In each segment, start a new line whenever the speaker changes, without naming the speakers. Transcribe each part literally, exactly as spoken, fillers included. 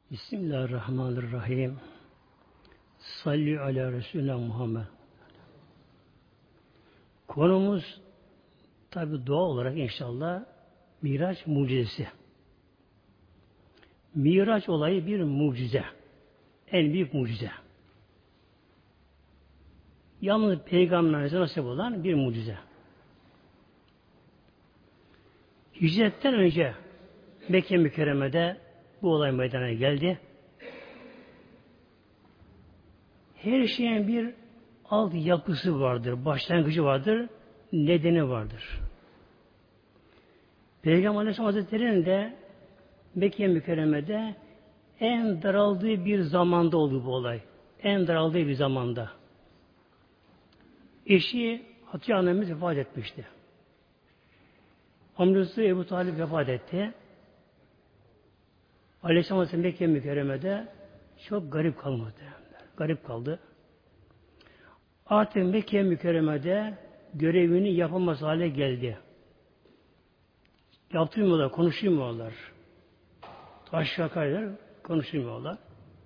Bismillahirrahmanirrahim. Salli ala Resulüne Muhammed. Konumuz tabi doğal olarak inşallah Miraç mucizesi. Miraç olayı bir mucize. En büyük mucize. Yalnız Peygamberimize nasip olan bir mucize. Hicretten önce Mekke mükerremede bu olay meydana geldi. Her şeyin bir alt yapısı vardır, başlangıcı vardır, nedeni vardır. Peygamber Aleyhisselam Hazretleri'nin de Mekke mükerremede en daraldığı bir zamanda oldu bu olay. En daraldığı bir zamanda. Eşi Hatice annemiz vefat etmişti. Amcası Ebu Talib vefat etti. Aleyhisselam Hazretleri Mekke mükerremede çok garip kalmadı. Garip kaldı. Artık Mekke mükerremede görevini yapamaz hale geldi. Yaptırmıyorlar, konuşmuyorlar. Taş şakaylar, konuşmuyorlar.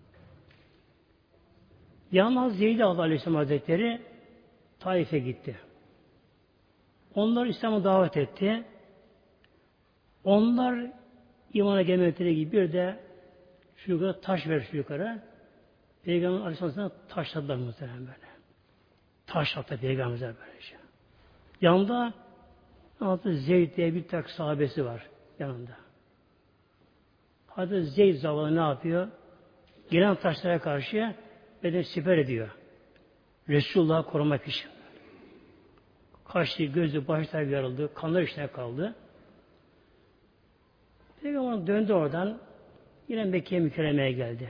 Yalnız Zeyd-i Allah Aleyhisselam Hazretleri Taif'e gitti. Onlar İslam'a davet etti. Onlar imana gelmekleri gibi bir de şu yukarı taş ver şu yukarı. Peygamber Aleyhisselam'a taşladılar muhtemelen böyle. Taş attı Peygamber'e böylece. Yanında altı Zeyd diye bir tak sahabesi var yanında. Hadi Zeyd zavallı ne yapıyor? Gelen taşlara karşı beden siper ediyor. Resulullah'ı korumak için. Kaşlı, gözü, başlar yarıldı. Kanlar içine kaldı. Peygamber döndü oradan. Yine Mekke'ye mükerremeye geldi.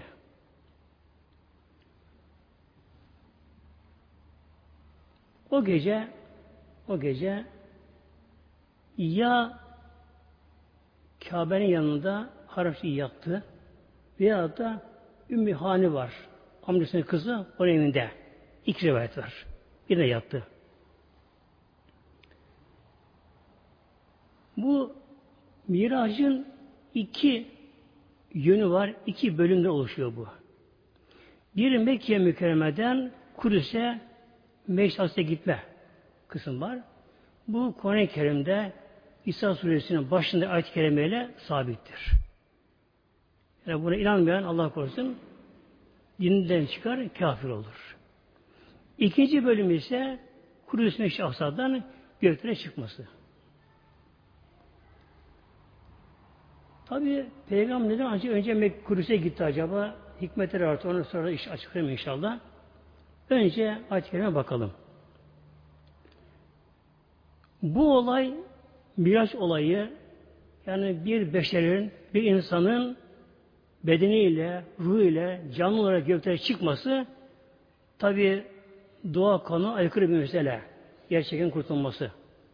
O gece o gece ya Kabe'nin yanında Harapçı yattı veya da Ümmü Hani var. Amcasının kızı onun evinde. İki rivayet var. Bir de yattı. Bu Miracın iki yönü var. İki bölümde oluşuyor bu. Bir Mekke mükerremeden Kudüs'e Meşras'ta gitme kısım var. Bu Kur'an-ı Kerim'de İsa Suresinin başında ayet-i kerimeyle sabittir. Yani buna inanmayan Allah korusun dininden çıkar, kafir olur. İkinci bölüm ise Kudüs Meşras'tan göklere çıkması. Tabi Peygamber neden ancak önce Kudüs'e gitti acaba? Hikmetleri artı onu sonra iş açıklayayım inşallah. Önce ayet-i kerime bakalım. Bu olay Miraç olayı yani bir beşerin, bir insanın bedeniyle, ruhuyla canlı olarak göklere çıkması tabi doğa kanuna aykırı bir mesele. Gerçekten kurtulması.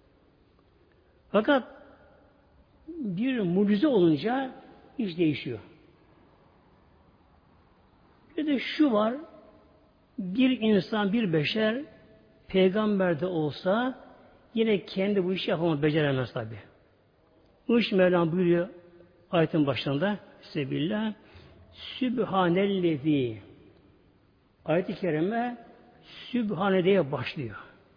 Fakat bir mucize olunca iş değişiyor. Bir de şu var, bir insan, bir beşer peygamber de olsa yine kendi bu işi yapamaz, beceremez tabi. Bu iş Mevlam buyuruyor ayetin başında Sebillah Sübhanellezi ayet-i kerime Sübhane diye başlıyor.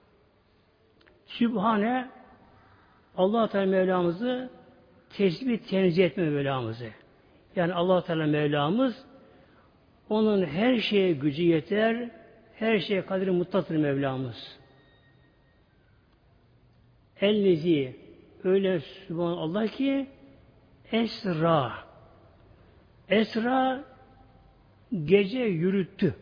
Sübhane Allah Teala Mevlamızı tesbih tenzih etme Mevlamızı. Yani Allah Teala Mevlamız onun her şeye gücü yeter, her şeye kadri muttaktır Mevlamız. Ellezi öyle Sübhanallah ki Esra Esra gece yürüttü.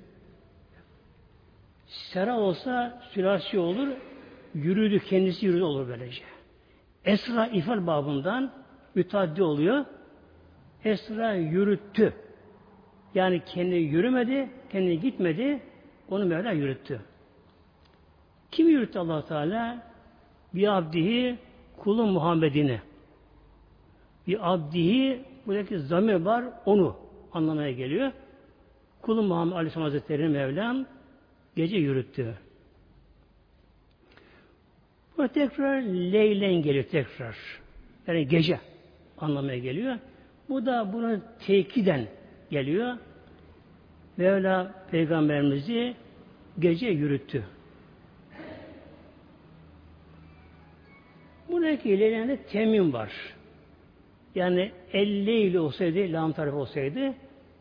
Sera olsa sülasi olur, yürüdü, kendisi yürüdü olur böylece. Esra ifal babından müteaddi oluyor. Esra yürüttü. Yani kendi yürümedi, kendi gitmedi, onu Mevla yürüttü. Kim yürüttü Allah Teala? Bir abdihi kulu Muhammed'ini. Bir abdihi buradaki zamir var, onu anlamaya geliyor. Kulu Muhammed Aleyhisselam Hazretleri Mevlam gece yürüttü. Bu tekrar leylen geliyor tekrar. Yani gece anlamaya geliyor. Bu da bunu tekiden geliyor. Mevla Peygamberimizi gece yürüttü. Buradaki ilerlerinde temin var. Yani elle ile olsaydı, lam tarafı olsaydı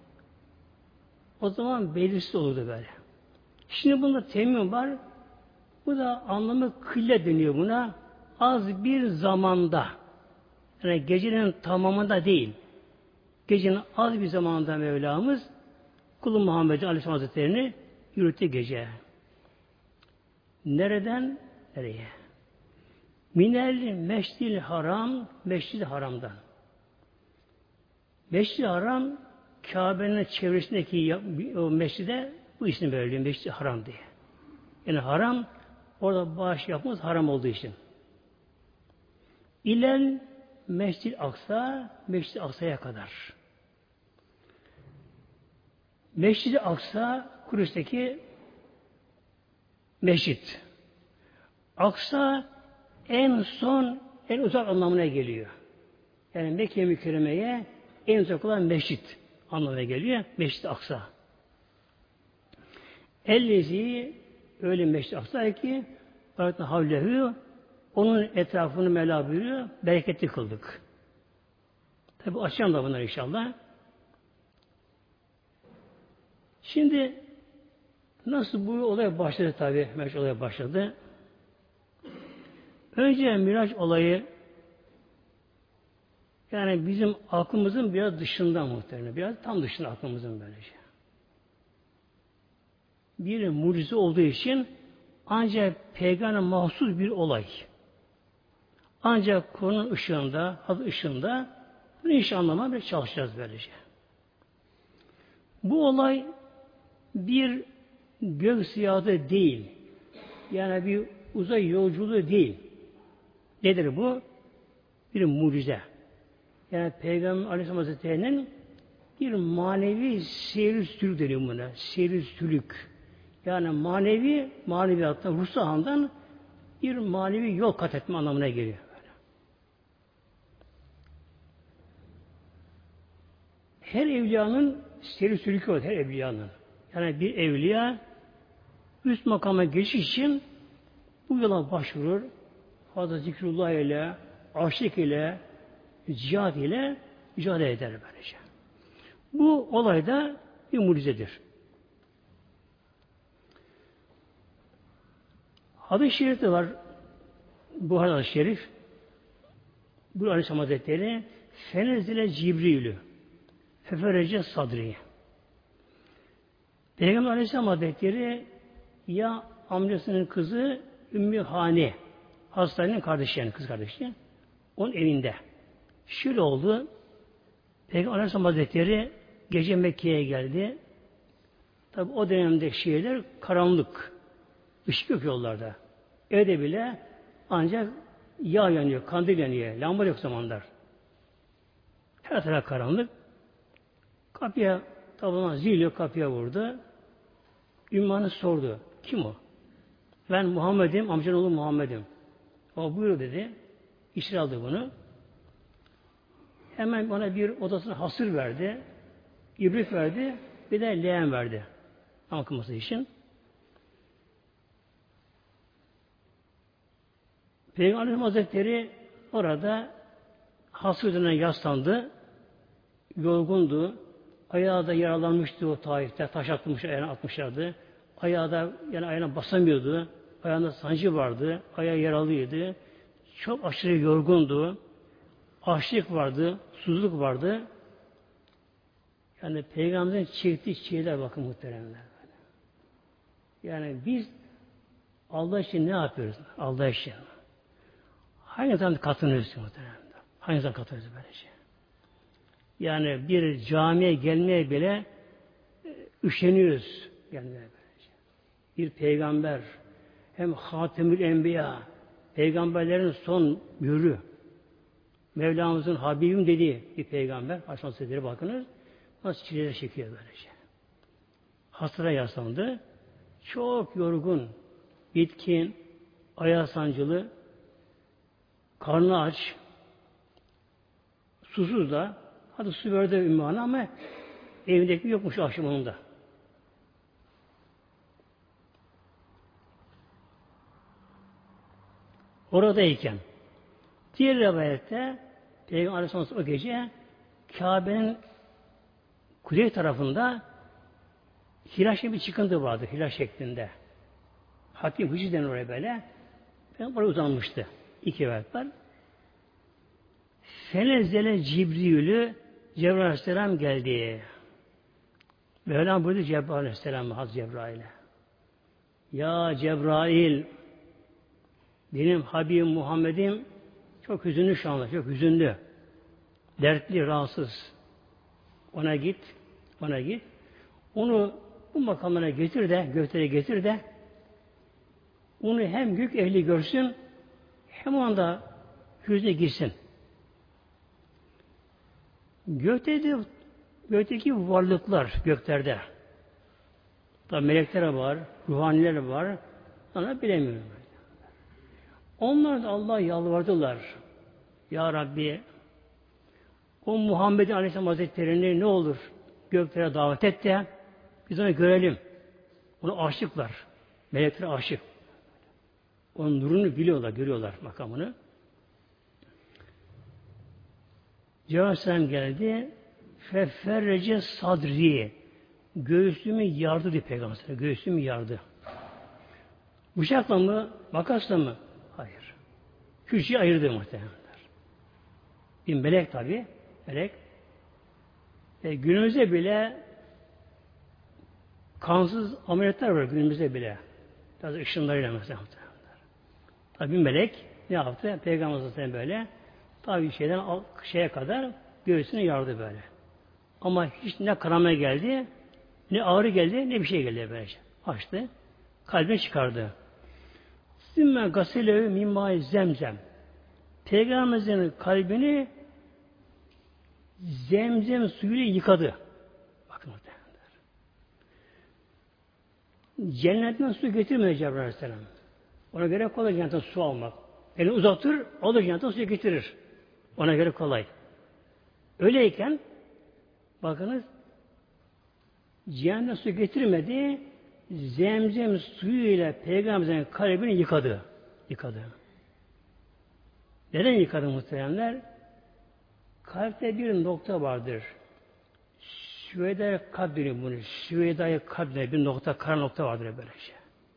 o zaman belirsiz olurdu böyle. Şimdi bunda temin var. Bu da anlamı kılle deniyor buna. Az bir zamanda. Yani gecenin tamamında değil. Gecenin az bir zamanında Mevlamız Kulu Muhammed Aleyhisselam Hazretleri'ni yürüttü gece. Nereden? Nereye? Minel Meşril Haram, Meşril Haram'dan. Meşril Haram, Kabe'nin çevresindeki o meşride bu isim veriliyor, Meşril Haram diye. Yani haram, orada bağış yapmamız haram olduğu için. İlel Meşril Aksa, Meşril Aksa'ya kadar. Meşril Aksa, Kudüs'teki meşrit. Aksa en son, en uzak anlamına geliyor. Yani Mekke-i Mükerreme'ye en uzak olan meşrit anlamına geliyor. Meşrit Aksa. Ellezi öyle meşrit Aksa ki Barakna havlehu onun etrafını Mevla buyuruyor. Bereketli kıldık. Tabi açacağım da bunları inşallah. Şimdi nasıl bu olay başladı tabi? Miraç olay başladı. Önce Miraç olayı yani bizim aklımızın biraz dışında muhtemelen. Biraz tam dışında aklımızın böylece. Bir mucize olduğu için ancak peygamber mahsus bir olay. Ancak konunun ışığında, adı ışığında bunu iş anlamaya çalışacağız böylece. Bu olay bir gök seyahatı değil. Yani bir uzay yolculuğu değil. Nedir bu? Bir mucize. Yani Peygamber Aleyhisselam Hazretleri'nin bir manevi seyir sülük deniyor buna. Seyir sülük. Yani manevi, maneviyattan, ruh sahandan bir manevi yol kat etme anlamına geliyor. Böyle. Her evliyanın seyir sülükü var. Her evliyanın. Yani bir evliya üst makama geçiş için bu yola başvurur. Fazla zikrullah ile, aşık ile, cihad ile mücadele eder böylece. Bu olay da bir mucizedir. Hadis-i şerifte var. Buhari hadis-i şerif. Bu Aleyhisselam Hazretleri Fenezile Cibril'ü Feferece Sadri'ye Peygamber Aleyhisselam Hazretleri ya amcasının kızı Ümmü Hane hastanenin kardeşi yani kız kardeşi onun evinde. Şöyle oldu. Peygamber Aleyhisselam Hazretleri gece Mekke'ye geldi. Tabi o dönemde şehirler karanlık. Işık yok yollarda. Evde bile ancak yağ yanıyor, kandil yanıyor. Lamba yok zamanlar. Her taraf karanlık. Kapıya tabi zil yok, kapıya vurdu. Ümmanı sordu. Kim o? Ben Muhammed'im, amcanın oğlu Muhammed'im. O buyur dedi. İçeri aldı bunu. Hemen bana bir odasına hasır verdi. İbrik verdi. Bir de leğen verdi. Anlatılması için. Peygamber Aleyhisselam Hazretleri orada hasır üzerine yaslandı. Yorgundu. Ayağı da yaralanmıştı o Taif'te. Taş atmış, ayağına atmışlardı. Ayağı da yani ayağına basamıyordu. Ayağında sancı vardı. Ayağı yaralıydı. Çok aşırı yorgundu. Açlık vardı. Susuzluk vardı. Yani Peygamberin çektiği şeyler bakın muhteremler. Yani biz Allah için ne yapıyoruz? Allah için. Hangi zaman katılıyoruz muhteremler? Hangi zaman katılıyoruz böylece? Yani bir camiye gelmeye bile üşeniyoruz. Gelmeye böylece. Bir peygamber hem Hatemül Enbiya peygamberlerin son yürü. Mevlamızın Habibim dediği bir peygamber. Aleyhisselatü bakınız. Nasıl çileler çekiyor böylece. Hasıra yaslandı. Çok yorgun, bitkin, ayağı sancılı, karnı aç, susuz da, hadi su verdi ümmanı ama Evindeki yokmuş akşamında. Oradayken diğer rivayette Peygamber Aleyhisselam o gece Kabe'nin kuzey tarafında hilal şeklinde bir çıkıntı vardı. Hilal şeklinde. Hatim Hücü denir oraya böyle. Peygamber oraya uzanmıştı. İki rivayet var. Fenezele Cibril'ü Cebrail Aleyhisselam geldi. Mevlam buyurdu Cebrail Aleyhisselam Hazreti Cebrail'e. Ya Cebrail, benim Habibim Muhammed'im çok hüzünlü şu anda, çok hüzünlü. Dertli, rahatsız. Ona git, ona git. Onu bu makamına getir de, göklere getir de onu hem gök ehli görsün hem o anda hüzne girsin. Gökteki, gökteki varlıklar göklerde. Tabi melekler var, ruhaniler var. Ona bilemiyorum. Onlar da Allah'a yalvardılar. Ya Rabbi, o Muhammed Aleyhisselam Hazretleri'ni ne olur göklere davet et de biz onu görelim. Onu aşıklar. Melekler aşık. Onun nurunu biliyorlar, görüyorlar makamını. Cebrail Aleyhisselam geldi. Feferrece sadri. Göğsümü yardı diye Peygamber. Göğsümü yardı. Bıçakla mı? Makasla mı? Hayır. Kürşiyi ayırdı muhtemelenler. Bir melek tabi. Melek. E, günümüzde bile kansız ameliyatlar var günümüzde bile. Biraz ışınlarıyla mesela. Tabi bir melek ne yaptı? Peygamber Hazretleri böyle tabi şeyden şeye kadar göğsünü yardı böyle. Ama hiç ne kanama geldi, ne ağrı geldi, ne bir şey geldi böylece. Açtı. Kalbini çıkardı. Sümme gasilevi mimmâi zemzem. Peygamberimizin kalbini zemzem suyuyla yıkadı. Bakın muhtemelen. Cennetten su getirmedi Cebrail Aleyhisselam. Ona göre kolay cennetten su almak. Elini uzatır, alır cennetten suyu getirir. Ona göre kolay. Öyleyken bakınız cehennem su getirmedi, zemzem suyuyla Peygamberimizin kalbini yıkadı. Yıkadı. Neden yıkadı muhteremler? Kalpte bir nokta vardır. Süveyda kalp deniyor bunu. Süveyda kalp deniyor. Bir nokta, kara nokta vardır böylece.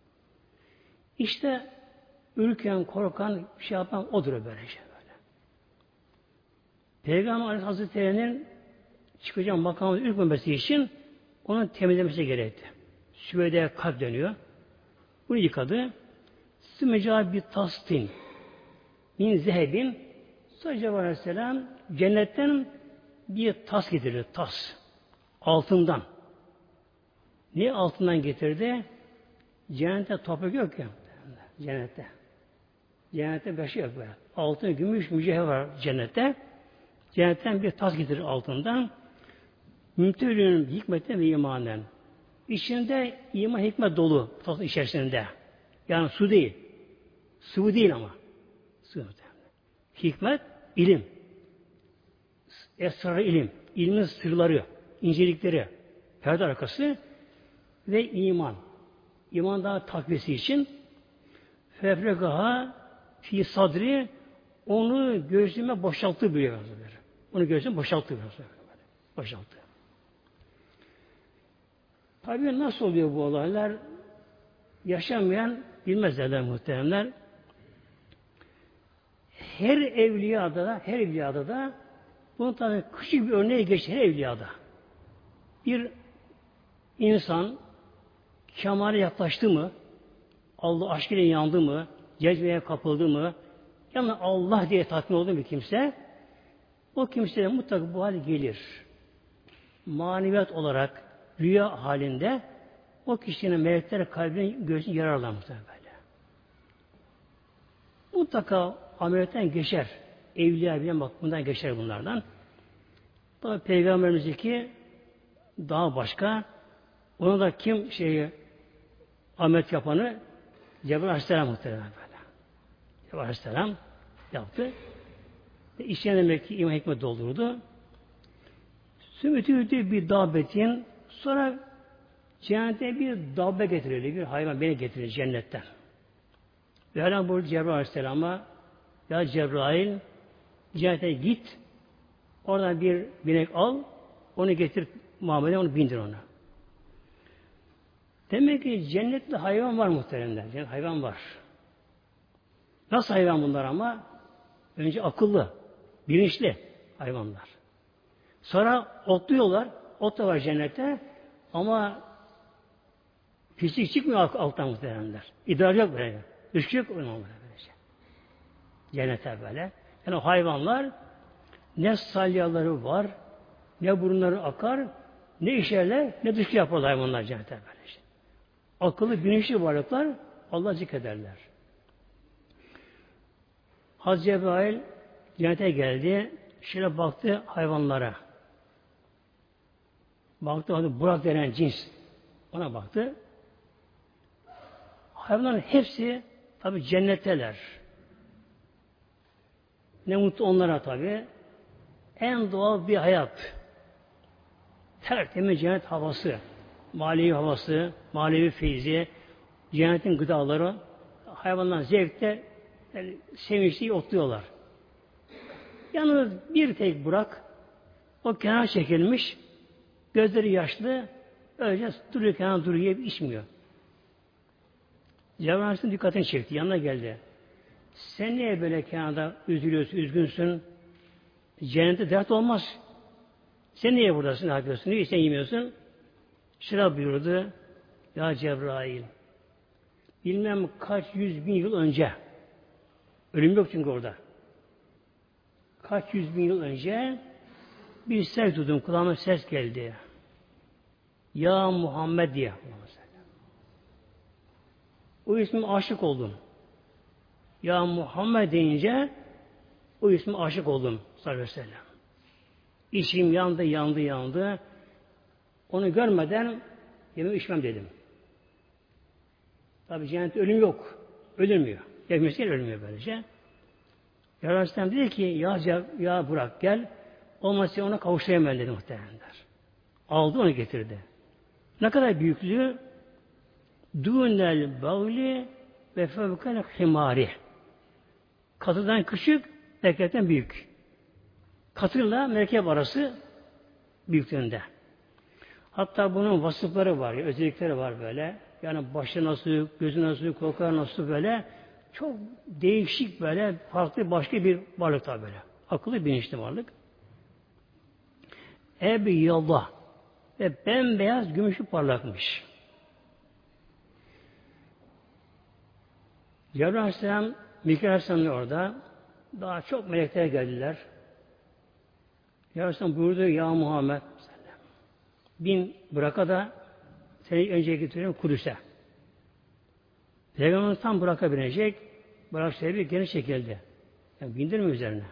İşte ürken, korkan, bir şey yapan odur böylece. Böyle. Peygamber Aleyhisselam Hazretleri'nin çıkacağım makamı ürkmemesi için onun temizlemesi gerekti. Süveyda kalp deniyor. Bunu yıkadı. Sümeca bir tastin min zehebin sadece Aleyhisselam cennetten bir tas getirdi. Tas. Altından. Niye altından getirdi? Cennette toprak yok ya. Cennette. Cennette bir şey yok böyle. Altın, gümüş, mücevher var cennette. Cennetten bir tas getirir altından. Mümtülünün hikmetten ve imanen. İçinde iman hikmet dolu tasın içerisinde. Yani su değil. Sıvı değil ama. Sıvı. Hikmet, ilim. Esrar ilim. İlmin sırları, incelikleri, perde arkası ve iman. İman daha takviyesi için fefregaha fi sadri onu göğsüme boşalttı biliyor. Onu göğsüme boşalttı. Boşalttı. Tabii nasıl oluyor bu olaylar? Yaşamayan bilmezler muhteremler. Her evliyada da, her evliyada da bunun tabii küçük bir örneği geçti her evliyada. Bir insan kemale yaklaştı mı, Allah aşkıyla yandı mı, cezbeye kapıldı mı, yani Allah diye tatmin oldu mu kimse, o kimseye mutlaka bu hal gelir. Maneviyat olarak, rüya halinde o kişinin melekler kalbini göğsünü yararlar mutlaka böyle. Mutlaka ameliyattan geçer. Evliya bile bak bundan geçer bunlardan. Tabi Peygamberimizdeki daha başka. Ona da kim şeyi ameliyat yapanı Cebrail Aleyhisselam muhtemelen böyle. Cebrail Aleyhisselam yaptı. Ve içine demek ki iman hikmet doldurdu. Sümütü bir dabetin, sonra cennete bir dabbe getirildi, bir hayvan beni getirildi cennetten. Ve Hala buyurdu Cebrail Aleyhisselam'a, ya Cebrail, cennete git, oradan bir binek al, onu getir Muhammed'e, onu bindir ona. Demek ki cennette hayvan var muhteremler. Cennet hayvan var. Nasıl hayvan bunlar ama? Önce akıllı, bilinçli hayvanlar. Sonra otluyorlar. Ot da var cennette. Ama pislik çıkmıyor alttan muhteremler. İdrar yok böyle. Üskü yok onlara böylece. Cennete böyle. Yani o hayvanlar ne salyaları var, ne burunları akar, ne işerler, ne dışkı yaparlar hayvanlar cennete böylece. Akıllı, bilinçli varlıklar Allah'ı zikrederler. Hazreti Cebrail cennete geldi. Şöyle baktı hayvanlara. Baktı adı Burak denen cins. Ona baktı. Hayvanların hepsi tabi cennetteler. Ne mutlu onlara tabi. En doğal bir hayat. Tertemiz cennet havası. Manevi havası, manevi feyzi, cennetin gıdaları, hayvanlar zevkte yani sevinçli otluyorlar. Yalnız bir tek Burak, o kenar çekilmiş, gözleri yaşlı, öylece duruyor, kenar duruyor, içmiyor. Cebrail Aleyhisselam dikkatini çekti, yanına geldi. Sen niye böyle kenarda üzülüyorsun, üzgünsün? Cennette dert olmaz. Sen niye buradasın, ne yapıyorsun, niye sen yemiyorsun? Şıra buyurdu, ya Cebrail, bilmem kaç yüz bin yıl önce, ölüm yok çünkü orada, kaç yüz bin yıl önce bir ses duydum, kulağıma ses geldi. Ya Muhammed diye. O isme aşık oldum. Ya Muhammed deyince o isme aşık oldum sallallahu aleyhi ve sellem. İçim yandı, yandı, yandı. Onu görmeden yemeği içmem dedim. Tabi cennette ölüm yok. Ölünmüyor. Gelmesi ölmüyor böylece. Ya Aleyhisselam dedi ki ya, ya Burak gel. Olmazsa ona kavuşturayım ben dedi muhtemelenler. Aldı onu getirdi. Ne kadar büyüklüğü? Dûnel bağli ve fevkel himari. Katıdan küçük, merkezden büyük. Katıyla merkep arası büyüklüğünde. Hatta bunun vasıfları var, özellikleri var böyle. Yani başı nasıl, gözü nasıl, kokar nasıl böyle. Çok değişik böyle, farklı başka bir varlık tabi böyle. Akıllı bilinçli varlık. Ebi yallah ve bembeyaz gümüşü parlakmış. Cebrail Aleyhisselam, Mikail Aleyhisselam orada. Daha çok melekler geldiler. Cebrail Aleyhisselam buyurdu ya Muhammed bin Burak'a da seni önce getiriyorum Kudüs'e. Peygamberimiz tam Burak'a binecek. Burak sahibi geri çekildi. Yani bindirme üzerine.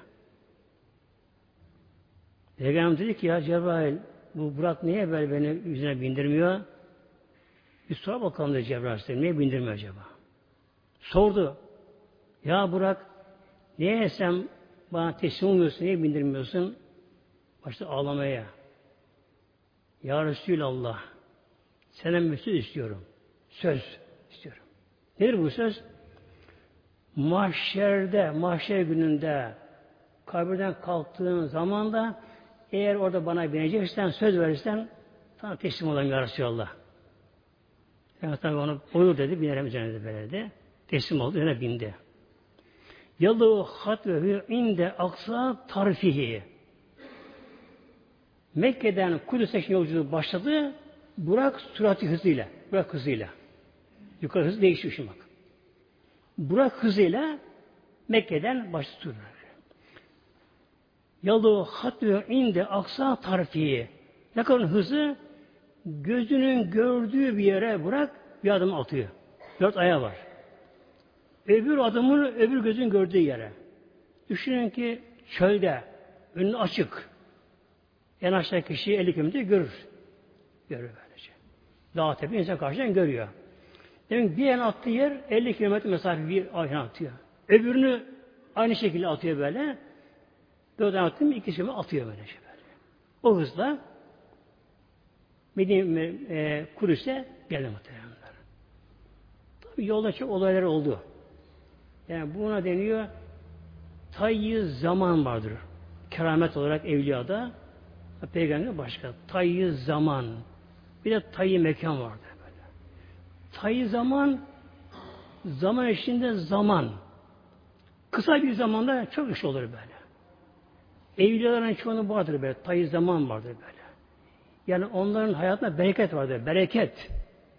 Peygamberimiz dedi ki ya Cebrail bu Burak niye böyle beni üzerine bindirmiyor? Bir sor bakalım dedi Cebrail Aleyhisselam. Niye bindirmiyor acaba? Sordu. Ya Burak niye sen bana teslim olmuyorsun? Niye bindirmiyorsun? Başta ağlamaya. Ya Resulallah senden bir söz istiyorum. Söz istiyorum. Nedir bu söz? Mahşerde, mahşer gününde kabirden kalktığın zaman da eğer orada bana bineceksen, söz verirsen sana teslim olayım ya Resulallah. Yani tabi onu buyur dedi, binerim üzerine böyle. Teslim oldu, üzerine bindi. Yalı hatvehu inde aksa tarifihi. Mekke'den Kudüs'e yolculuğu başladı. Burak sürati hızıyla. Burak hızıyla. Yukarı hızı değişiyor şimdi bak. Burak hızıyla Mekke'den başladı. Yalı hatve inde aksa tarifihi. Ne kadar hızı? Gözünün gördüğü bir yere Burak bir adım atıyor. Dört ayağı var. Öbür adımını öbür gözün gördüğü yere. Düşünün ki çölde önü açık. En aşağı kişi elli kilometre görür. Görür böylece. Dağ tepe insan karşıdan görüyor. Demek bir yana attığı yer elli kilometre mesafe bir ayna atıyor. Öbürünü aynı şekilde atıyor böyle. Dört tane attı mı iki kilometre atıyor böylece böyle. O hızla Medine e, Kudüs'e geldi muhtemelen. Tabi yolda çok olaylar oldu. Yani buna deniyor tayyi zaman vardır. Keramet olarak evliyada peygamber başka. Tayyi zaman. Bir de tayyi mekan vardır böyle. Tayyi zaman zaman içinde zaman. Kısa bir zamanda çok iş olur böyle. Evliyaların çoğunun vardır böyle. Tayyi zaman vardır böyle. Yani onların hayatında bereket vardır. Bereket.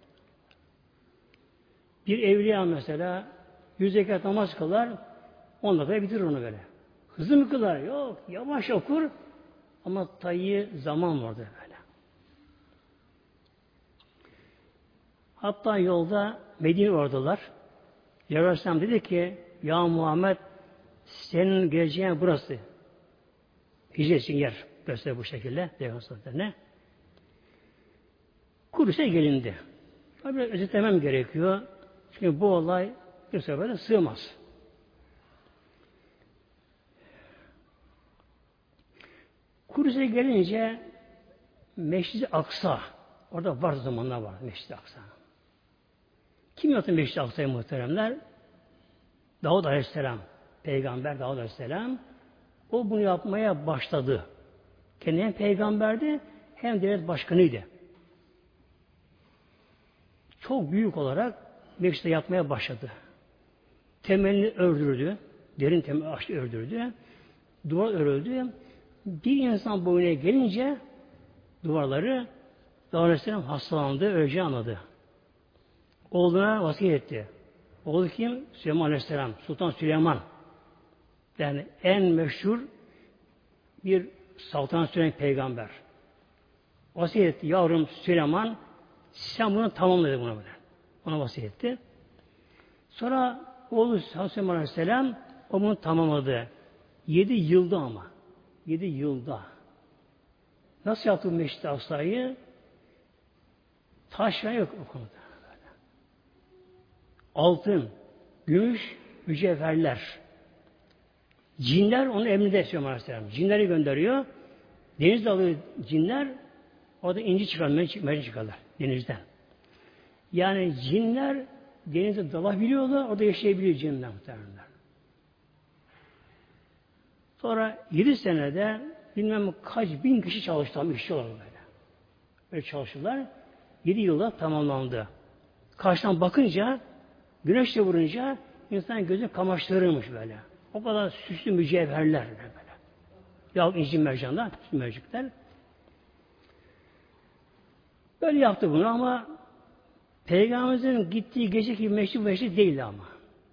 Bir evliya mesela yüz rekat namaz kılar, on dakikaya bitirir onu böyle. Hızlı mı kılar? Yok. Yavaş okur. Ama tayyi zaman vardır böyle. Hatta yolda Medine ordular. Aleyhisselam dedi ki ya Muhammed senin geleceğin burası. Hicret için yer göster bu şekilde. Peygamber'e. Kudüs'e gelindi. Tabii özetlemem gerekiyor. Çünkü bu olay bir seferde sığmaz. Kudüs'e gelince Meşrid-i Aksa orada var zamanlar var Meşrid-i Aksa. Kim yaptı Meşrid-i Aksa'yı muhteremler? Davud Aleyhisselam. Peygamber Davud Aleyhisselam. O bunu yapmaya başladı. Kendi hem peygamberdi hem devlet başkanıydı. Çok büyük olarak Meşrid'de yapmaya başladı. Temelini ördürdü. Derin temel açtı ördürdü. Duvar örüldü. Bir insan boyuna gelince duvarları Davud Aleyhisselam hastalandı, öleceği anladı. Oğluna vasiyet etti. Oğlu kim? Süleyman Aleyhisselam. Sultan Süleyman. Yani en meşhur bir saltanat süren peygamber. Vasiyet etti. Yavrum Süleyman sen bunu tamamla dedi buna böyle. Ona vasiyet etti. Sonra oğlu Süleyman Aleyhisselam o bunu tamamladı. Yedi yılda ama. Yedi yılda. Nasıl yaptı Meşrid-i Aksa'yı? Taş yok o konuda. Böyle. Altın, gümüş, mücevherler. Cinler onun emrinde Süleyman Aleyhisselam. Cinleri gönderiyor. Denizde alıyor cinler. Orada inci çıkar, mercan çıkarlar denizden. Yani cinler denizde dalabiliyorlar, orada yaşayabiliyor cinler muhtemelen. Sonra yedi senede bilmem kaç bin kişi çalıştı ama işçi olarak böyle. Böyle çalıştılar. Yedi yılda tamamlandı. Karşıdan bakınca, güneşle vurunca insan gözü kamaştırırmış böyle. O kadar süslü mücevherler böyle. Yahut inci mercanlar, süslü mercekler. Böyle yaptı bunu ama Peygamberimizin gittiği geceki meşri meşri değildi ama.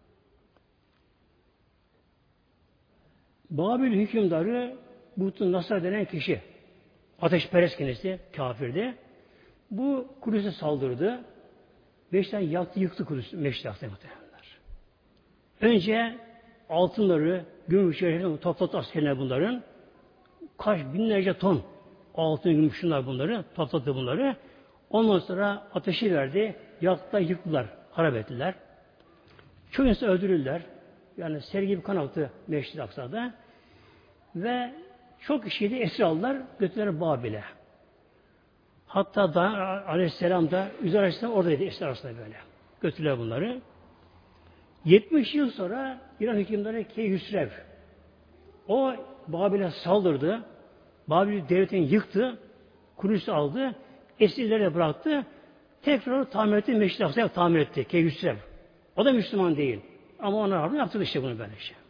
Babil hükümdarı Buhtun Nasar denen kişi. Ateşperest kendisi, kafirdi. Bu Kudüs'e saldırdı. Beş tane yaktı, yıktı Kudüs'ü, meşri yaktı muhtemelenler. Önce altınları, gümüşleri toplattı askerler bunların. Kaç binlerce ton altın, gümüş şunlar bunları, toplattı bunları. Ondan sonra ateşi verdi, yaktılar, yıktılar, harap ettiler. Çok insan öldürüldüler. Yani sel gibi kan aktı Meşrid-i Aksa'da. Ve çok kişiyi de esir aldılar, götürdüler Babil'e. Hatta da Aleyhisselam da, Üzeyir Aleyhisselam oradaydı esir arasında böyle. Götürdüler bunları. yetmiş yıl sonra İran hükümdarı Keyhüsrev. O Babil'e saldırdı. Babil devletini yıktı. Kudüs'ü aldı. Esirlere bıraktı. Tekrar tamir etti. Meşrid-i Aksa'ya tamir etti. Keyhüsrev. O da Müslüman değil. Ama ona rağmen yaptı işte bunu böyle şey.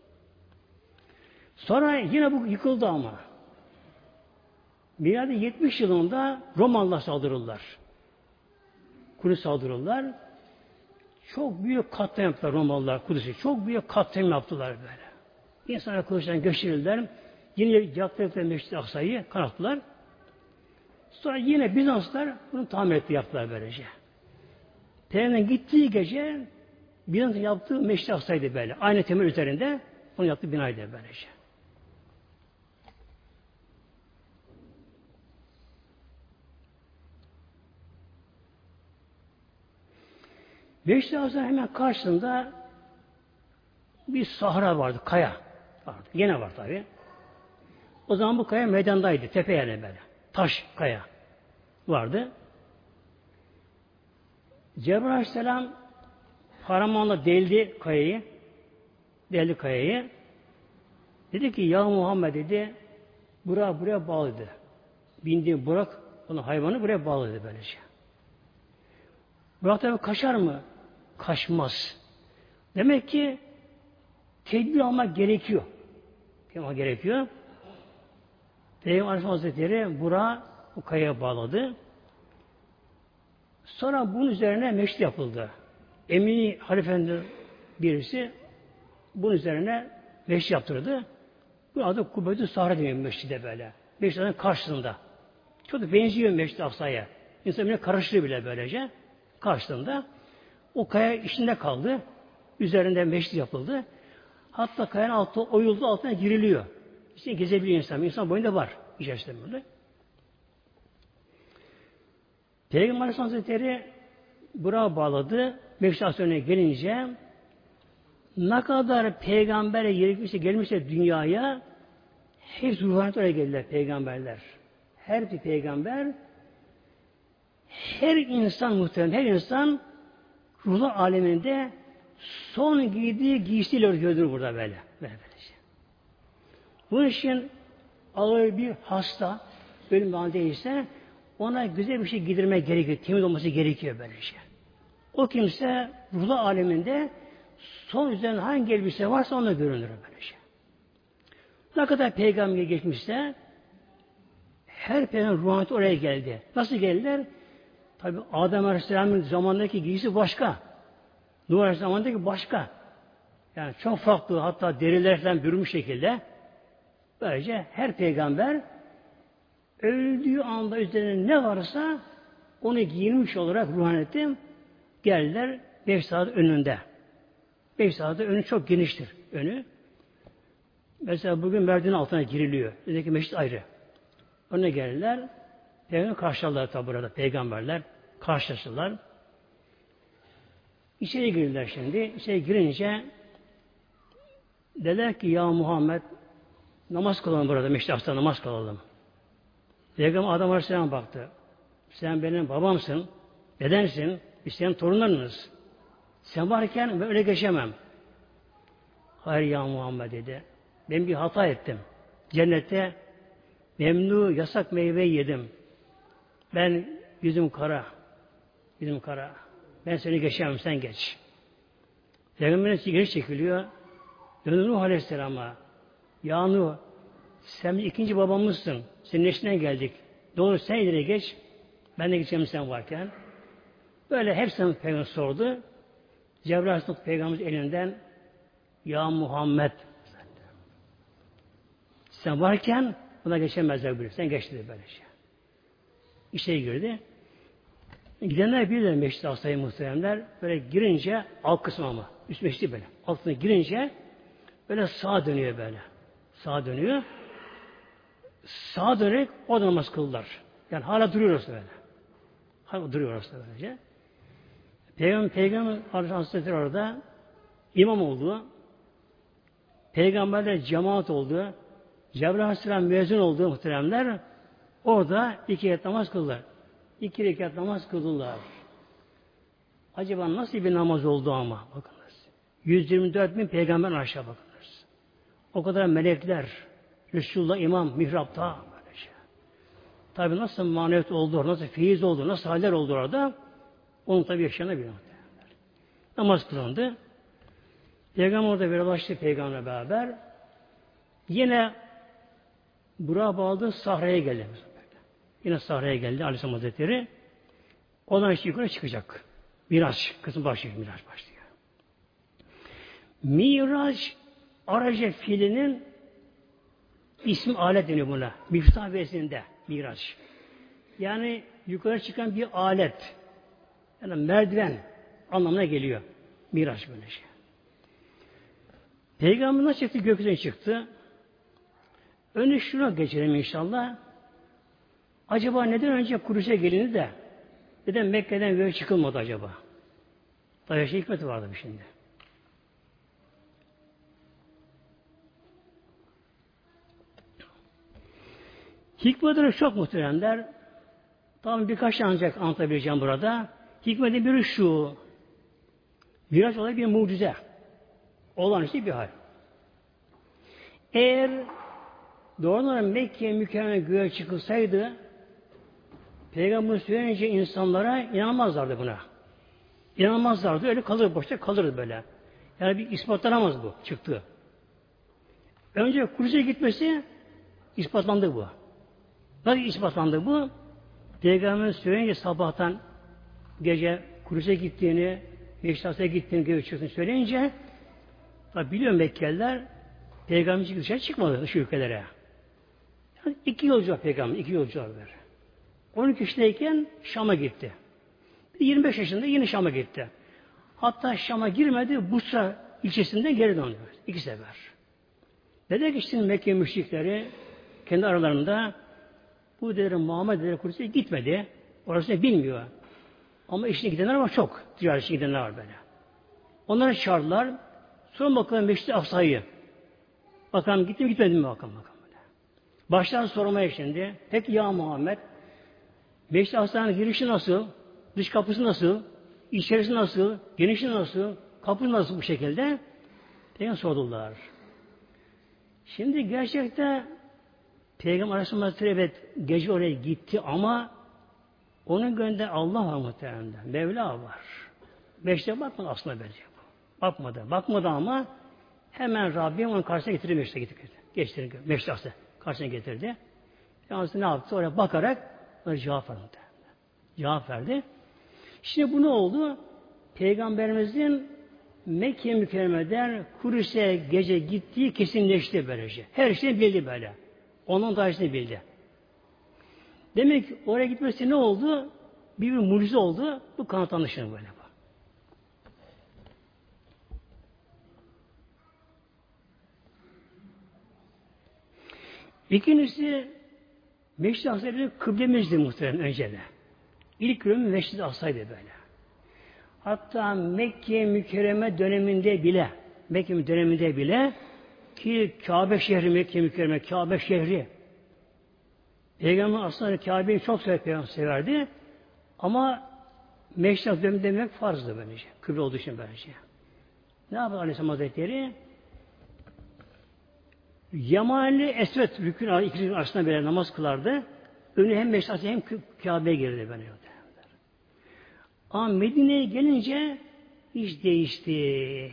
Sonra yine bu yıkıldı ama. Miladi yetmiş yılında Romalılar saldırırlar. Kudüs'e saldırırlar. Çok büyük katliam yaptılar Romalılar Kudüs'ü. Çok büyük katliam yaptılar böyle. İnsanlar kılıçtan geçirirler. Yine yaktılar Meşrid-i Aksa'yı kanattılar. Sonra yine Bizanslar bunu tamir etti, yaptılar böylece. Peygamber'in gittiği gece Bizans'ın yaptığı Meşrid-i Aksa'ydı böyle. Aynı temel üzerinde onu yaptığı binaydı böylece. Meşrid-i Aksa hemen karşısında bir sahra vardı, kaya vardı. Yine var tabi. O zaman bu kaya meydandaydı, tepe yani böyle. Taş kaya. vardı. Cebrail Aleyhisselam parmağıyla deldi kayayı. Deldi kayayı. Dedi ki ya Muhammed dedi buraya buraya bağladı. Bindiği Burak onu hayvanı buraya bağladı böylece. Burak tabi kaçar mı? Kaçmaz. Demek ki tedbir almak gerekiyor. Tedbir almak gerekiyor. Peygamber Aleyhisselam Hazretleri Burak'ı o kayaya bağladı. Sonra bunun üzerine meşrit yapıldı. Emini halifenin birisi bunun üzerine meşrit yaptırdı. Bu adı Kubbetü Sahra deniyor meşride böyle. Meşridin karşısında. Çok da benziyor Meşrid-i Aksa'ya. İnsan bile karıştırıyor bile böylece. Karşısında. O kaya içinde kaldı. Üzerinde meşrit yapıldı. Hatta kayanın altı oyuldu, altına giriliyor. İşte gezebiliyor insan. İnsan boyunda var. İçerisinde böyle. Peygamber Aleyhisselam Hazretleri buraya bağladı. Meşristasyonuna gelince ne kadar peygamber gelmişse, gelmişse dünyaya hepsi ruhaniyet oraya geldiler peygamberler. Her bir peygamber her insan muhtemelen her insan ruhlar aleminde son giydiği giysiyle gördür burada böyle. böyle böylece. Bunun için ağır bir hasta ölüm halindeyse ona güzel bir şey giydirmek gerekiyor. Temiz olması gerekiyor böylece. O kimse ruhlar aleminde son üzerinde hangi elbise varsa onunla görünür böylece. Ne kadar peygamber geçmişse her peygamber ruhaniyet oraya geldi. Nasıl geldiler? Tabi Adem Aleyhisselam'ın zamandaki giysi başka. Nuh Aleyhisselam'ın zamandaki başka. Yani çok farklı, hatta deriler falan bürümüş şekilde. Böylece her peygamber öldüğü anda üzerine ne varsa onu giyinmiş olarak ruhaniyette geldiler beş saat önünde. Beş saatte önü çok geniştir. Önü. Mesela bugün merdivenin altına giriliyor. Öndeki meşrit ayrı. Önüne gelirler. Peygamber karşılarlar tabi burada. Peygamberler karşılaşırlar. İçeri girdiler şimdi. İçeri girince dediler ki ya Muhammed namaz kılalım burada. Meşrit namaz kılalım. Peygamber Adam Aleyhisselam baktı. Sen benim babamsın. Dedensin. Biz senin torunlarınız. Sen varken ben öyle geçemem. Hayır ya Muhammed dedi. Ben bir hata ettim. Cennette memnu yasak meyveyi yedim. Ben yüzüm kara. Yüzüm kara. Ben seni geçemem. Sen geç. Peygamber'in geri çekiliyor. Döndü Nuh Aleyhisselam'a. Ya Nuh sen ikinci babamızsın. Senin eşinden geldik. Doğru sen ileri geç. Ben de geçeceğim sen varken. Böyle hepsini Peygamber sordu. Cebrail Aleyhisselam Peygamber'in elinden ya Muhammed sen varken buna geçemezler böyle. Sen geç dedi böylece. İşe girdi. Gidenler bilirler Meşrid-i Aksa'yı muhteremler. Böyle girince alt kısmı ama. Üst meşridi böyle. Altına girince böyle sağa dönüyor böyle. Sağa dönüyor. Sağa dönerek o da namaz kıldılar. Yani hala duruyor orası böyle. Hala duruyor orası böylece. Peygamber, Peygamber Aleyhisselam orada imam oldu. Peygamberler cemaat oldu. Cebrail Aleyhisselam müezzin olduğu muhteremler orada iki rekat namaz kıldılar. İki rekat namaz kıldılar. Acaba nasıl bir namaz oldu ama bakınız. yüz yirmi dört bin peygamber aşağı bakınız. O kadar melekler, Resulullah imam mihrapta böyle şey. Tabi nasıl maneviyat oldu, nasıl feyiz oldu, nasıl haller oldu orada onu tabi yaşanabiliyor. Namaz kılındı. Peygamber orada vedalaştı peygamberle beraber. Yine Burak'a bağladı sahraya geldi. Yine sahraya geldi Aleyhisselam Hazretleri. Ondan işte yukarı çıkacak. Miraç kısmı başlıyor. Miraç başlıyor. Miraç araca fiilinin ismi alet deniyor buna. Miftah vezinde Miraç. Yani yukarı çıkan bir alet. Yani merdiven anlamına geliyor. Miraç böyle şey. Peygamber nasıl çıktı? Gökyüzüne çıktı. Önce şuna geçelim inşallah. Acaba neden önce Kudüs'e gelindi de neden Mekke'den böyle çıkılmadı acaba? Tabii şey hikmeti vardı bir şimdi. Hikmetleri çok muhteremler. Tamam birkaç tane ancak anlatabileceğim burada. Hikmeti biri şu. Miraç olayı bir mucize. Olağanüstü bir hal. Eğer doğrudan Mekke'ye mükerreme göğe çıkılsaydı Peygamber söyleyince insanlara inanmazlardı buna. İnanmazlardı. Öyle kalır boşta kalırdı böyle. Yani bir ispatlanamaz bu çıktı. Önce Kudüs'e gitmesi ispatlandı bu. Nasıl ispatlandı bu? Peygamber söyleyince sabahtan gece Kudüs'e gittiğini, Meşras'a gittiğini, göğe çıktığını söyleyince tabi biliyor Mekkeliler Peygamber dışarı çıkmadı dış ülkelere. Yani iki yolcu var Peygamber, iki yolcu var böyle. on iki yaşındayken Şam'a gitti. yirmi beş yaşında yine Şam'a gitti. Hatta Şam'a girmedi, Busra ilçesinden geri döndü. İki sefer. Dedi ki şimdi Mekke müşrikleri kendi aralarında bu dediler Muhammed dediler Kudüs'e gitmedi. Orasını bilmiyor. Ama işine gidenler var çok. Ticaret işine gidenler var böyle. Onları çağırdılar. Sonra bakalım Meşri Aksa'yı. Bakalım gitti mi gitmedi mi bakalım. bakalım. Başlar sormaya şimdi. Peki ya Muhammed Meşri Aksa'nın girişi nasıl? Dış kapısı nasıl? İçerisi nasıl? Genişliği nasıl? Kapı nasıl bu şekilde? Peygamber sordular. Şimdi gerçekten Peygamber Aleyhisselam Hazretleri evet gece oraya gitti ama onun gönderdiği Allah var muhtemelen. Mevla var. Meşte bakmadı aslında bence. Bakmadı. Bakmadı ama hemen Rabbim onun karşısına getirdi Meşte getirdi. Geçtirdi. Meşte aslında karşısına getirdi. Yalnız ne yaptı? Oraya bakarak ona cevap verdi. Cevap verdi. Şimdi bu ne oldu? Peygamberimizin Mekke mükerremeden Kudüs'e gece gittiği kesinleşti böylece. Her şeyi bildi böyle. Onun karşısını bildi. Demek ki oraya gitmesi ne oldu? Bir, bir mucize oldu. Bu kanıtlanışını böyle. İkincisi Meşri Aksa'yı kıblemizdi muhtemelen önce de. İlk kıblemiz Meşri Aksa'ydı böyle. Hatta Mekke mükerreme döneminde bile Mekke döneminde bile ki Kabe şehri Mekke mükerreme Kabe şehri Peygamber aslında Kabe'yi çok sever, severdi ama Meşri Aksa demek farzdı böylece. Kıble olduğu için böylece. Ne yapar Aleyhisselam Hazretleri? Yamani Esvet rükün ikisinin arasında böyle namaz kılardı. Önü hem Meşri Aksa hem Kabe'ye girdi böyle. Ama Medine'ye gelince iş değişti.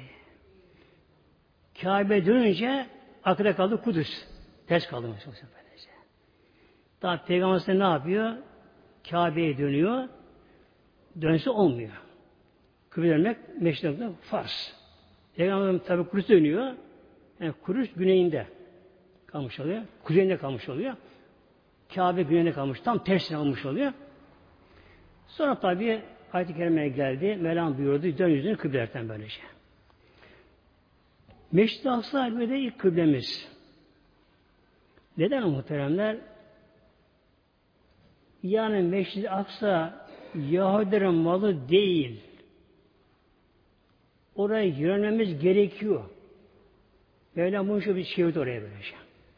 Kabe dönünce arkada kaldı Kudüs. Ters kaldı mesela. Daha Peygamber ne yapıyor? Kabe'ye dönüyor. Dönse olmuyor. Kıble dönmek meşruatında farz. Peygamber tabi Kudüs dönüyor. Yani Kudüs güneyinde kalmış oluyor. Kuzeyinde kalmış oluyor. Kabe güneyinde kalmış. Tam tersine olmuş oluyor. Sonra tabi ayet-i kerimeye geldi. Mevlam buyurdu. Dön yüzünü kıblelerden böylece. Meşri-i Aksa böyle ilk kıblemiz. Neden muhteremler? Yani Meşri-i Aksa Yahudilerin malı değil. Oraya yönelmemiz gerekiyor. Mevlam bunu şu bir çevirdi oraya böylece.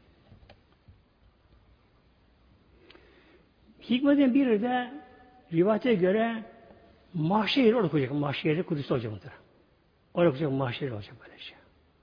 Hikmetin biri de rivayete göre mahşeri orada koyacak. Mahşeri Kudüs'te olacak mıdır? Orada koyacak mahşeri olacak böylece.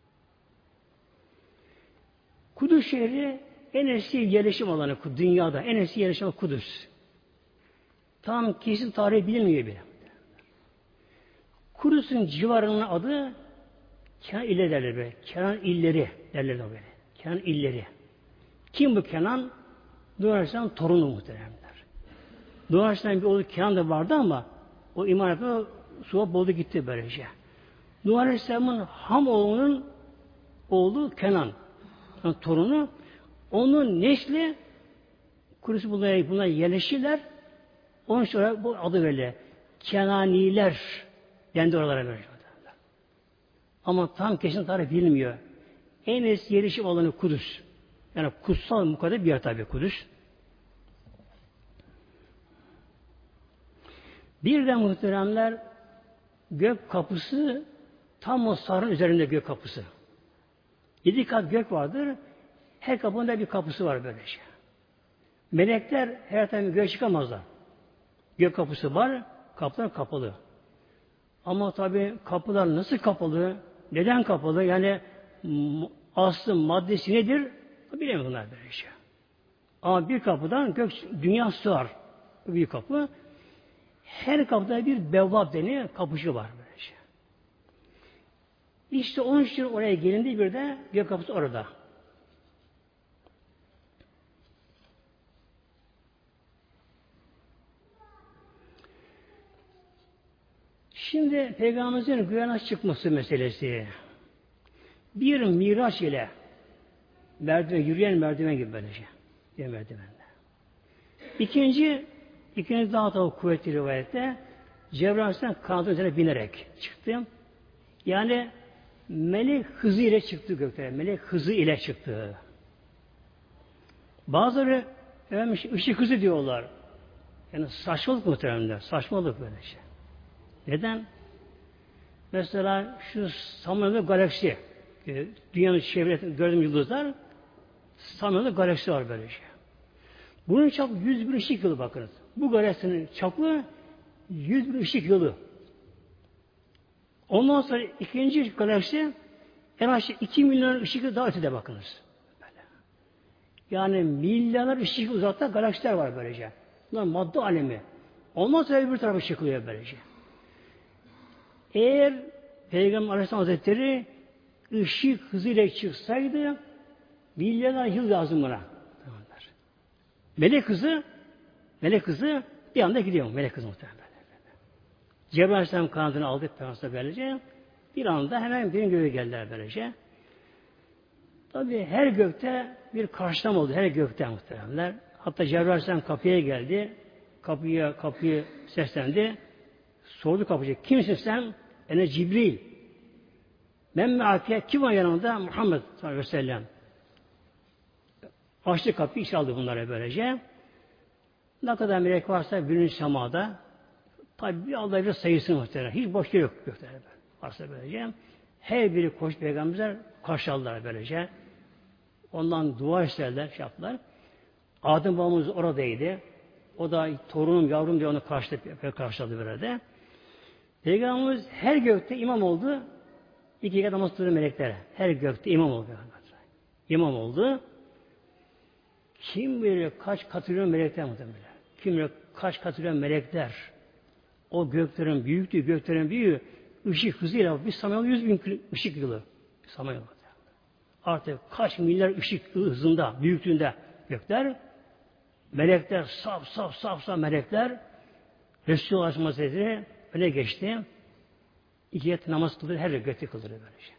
Kudüs şehri en eski yerleşim alanı dünyada. En eski yerleşim alanı Kudüs. Tam kesin tarihi bilinmiyor bile. Kudüs'ün civarının adı Kenan illeri derler böyle. Kenan illeri derler böyle. Kenan illeri. Kim bu Kenan? Nuh Aleyhisselam torunu muhteremler. Nuh Aleyhisselam bir oğlu Kenan da vardı ama o iman etme suya boldu gitti böylece. Nuh Aleyhisselam'ın ham oğlunun oğlu Kenan. Yani torunu. Onun nesli Kudüs'ü bunlara, bunlara yerleşirler. Onun sonra bu adı böyle. Kenaniler dendi oralara böyle. Ama tam kesin tarih bilmiyor. En eski yerleşim alanı Kudüs. Yani kutsal mukaddes bir yer tabi Kudüs. Bir de muhteremler gök kapısı tam o sarın üzerinde gök kapısı. Yedi kat gök vardır. Her kapında bir kapısı var böylece. Melekler her taraftan göğe çıkamazlar. Gök kapısı var, kapılar kapalı. Ama tabi kapılar nasıl kapalı, neden kapalı, yani aslı maddesi nedir, bilemiyorum bunlar böyle şey. Ama bir kapıdan gök, dünya sığar. Büyük kapı. Her kapıda bir bevvab deniyor, kapıcı var böyle şey. İşte onun için oraya gelindi, bir de gök kapısı orada. Şimdi Peygamberimizin güvene çıkması meselesi. Bir miraç ile merdiven, yürüyen merdiven gibi böylece. Bir merdivenle. İkinci, ikinci daha da kuvvetli rivayette Cebrail Aleyhisselam kanatın üzerine binerek çıktı. Yani melek hızı ile çıktı göklere. Melek hızı ile çıktı. Bazıları ışık hızı diyorlar. Yani saçmalık muhtemelen. Saçmalık böyle şey. Neden? Mesela şu Samanyolu galaksi, dünyanın çevresinde gördüğüm yıldızlar, Samanyolu galaksi var böyle şey. Bunun çapı yüz bin ışık yılı bakınız. Bu galaksinin çapı yüz bin ışık yılı. Ondan sonra ikinci galaksi en aşağı iki milyon ışık yılı daha ötede bakınız. Böyle. Yani milyarlar ışık yılı uzakta galaksiler var böylece. Bunlar madde alemi. Ondan sonra bir tarafa çıkılıyor böylece. Eğer Peygamber Aleyhisselam Hazretleri ışık hızıyla çıksaydı milyarlar yıl lazım buna. Melek hızı melek hızı bir anda gidiyor. Melek hızı muhtemelen. Cebrail Aleyhisselam kanadını aldı Peygamber'e böylece. Bir anda hemen bir göğe geldiler böylece. Tabi her gökte bir karşılama oldu. Her gökte muhtemelenler. Hatta Cebrail Aleyhisselam kapıya geldi. Kapıya kapıyı seslendi. Sordu kapıcı. Kimsin sen? Ene Cibril. Men me'ake kim var yanımda? Muhammed sallallahu aleyhi ve sellem. Açtı kapıyı, iş aldı bunlara böylece. Ne kadar melek varsa birinci semada, tabi bir Allah bir sayısını muhtemelen. Hiç boş yer yok göklerde. Varsa böylece. Her biri koş peygamberler karşıladılar böylece. Ondan dua isterler, şey yaptılar. Adem babamız oradaydı. O da torunum, yavrum diye onu karşıladı, karşıladı böyle. Peygamberimiz her gökte imam oldu. İki kere namaz kıldı meleklere. Her gökte imam oldu. İmam oldu. Kim bilir kaç katrilyon melekler muhtemelen. Kim bilir kaç katrilyon melekler. O göklerin büyüklüğü, göklerin büyüğü ışık hızıyla bir Samanyolu yüz bin ışık yılı. Samanyolu. Artık kaç milyar ışık hızında, büyüklüğünde gökler. Melekler, saf saf saf saf melekler. Resulullah Aleyhisselam Hazretleri öne geçti. İki yet namaz kıldı, her gökte kıldı böylece.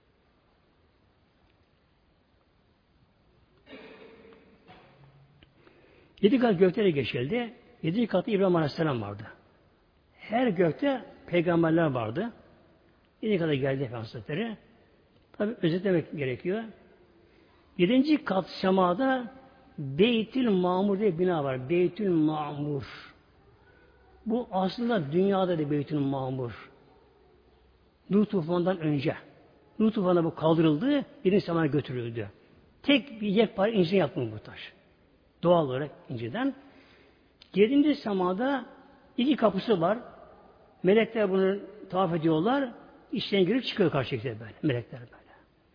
Yedi kat göklere geçildi. Yedi katı İbrahim Aleyhisselam vardı. Her gökte peygamberler vardı. Yedi kata geldi Efendimiz Hazretleri. Tabi özetlemek gerekiyor. Yedinci kat semada Beytül Mamur diye bir bina var. Beytül Mamur. Bu aslında dünyada da Beytül Mamur. Nuh tufanından önce. Nuh tufanında bu kaldırıldı, birinci semaya götürüldü. Tek bir yekpare inci yapılmış bu taş. Doğal olarak inciden. Yedinci semada iki kapısı var. Melekler bunu tavaf ediyorlar. İçten girip çıkıyor karşıya böyle. Melekler böyle.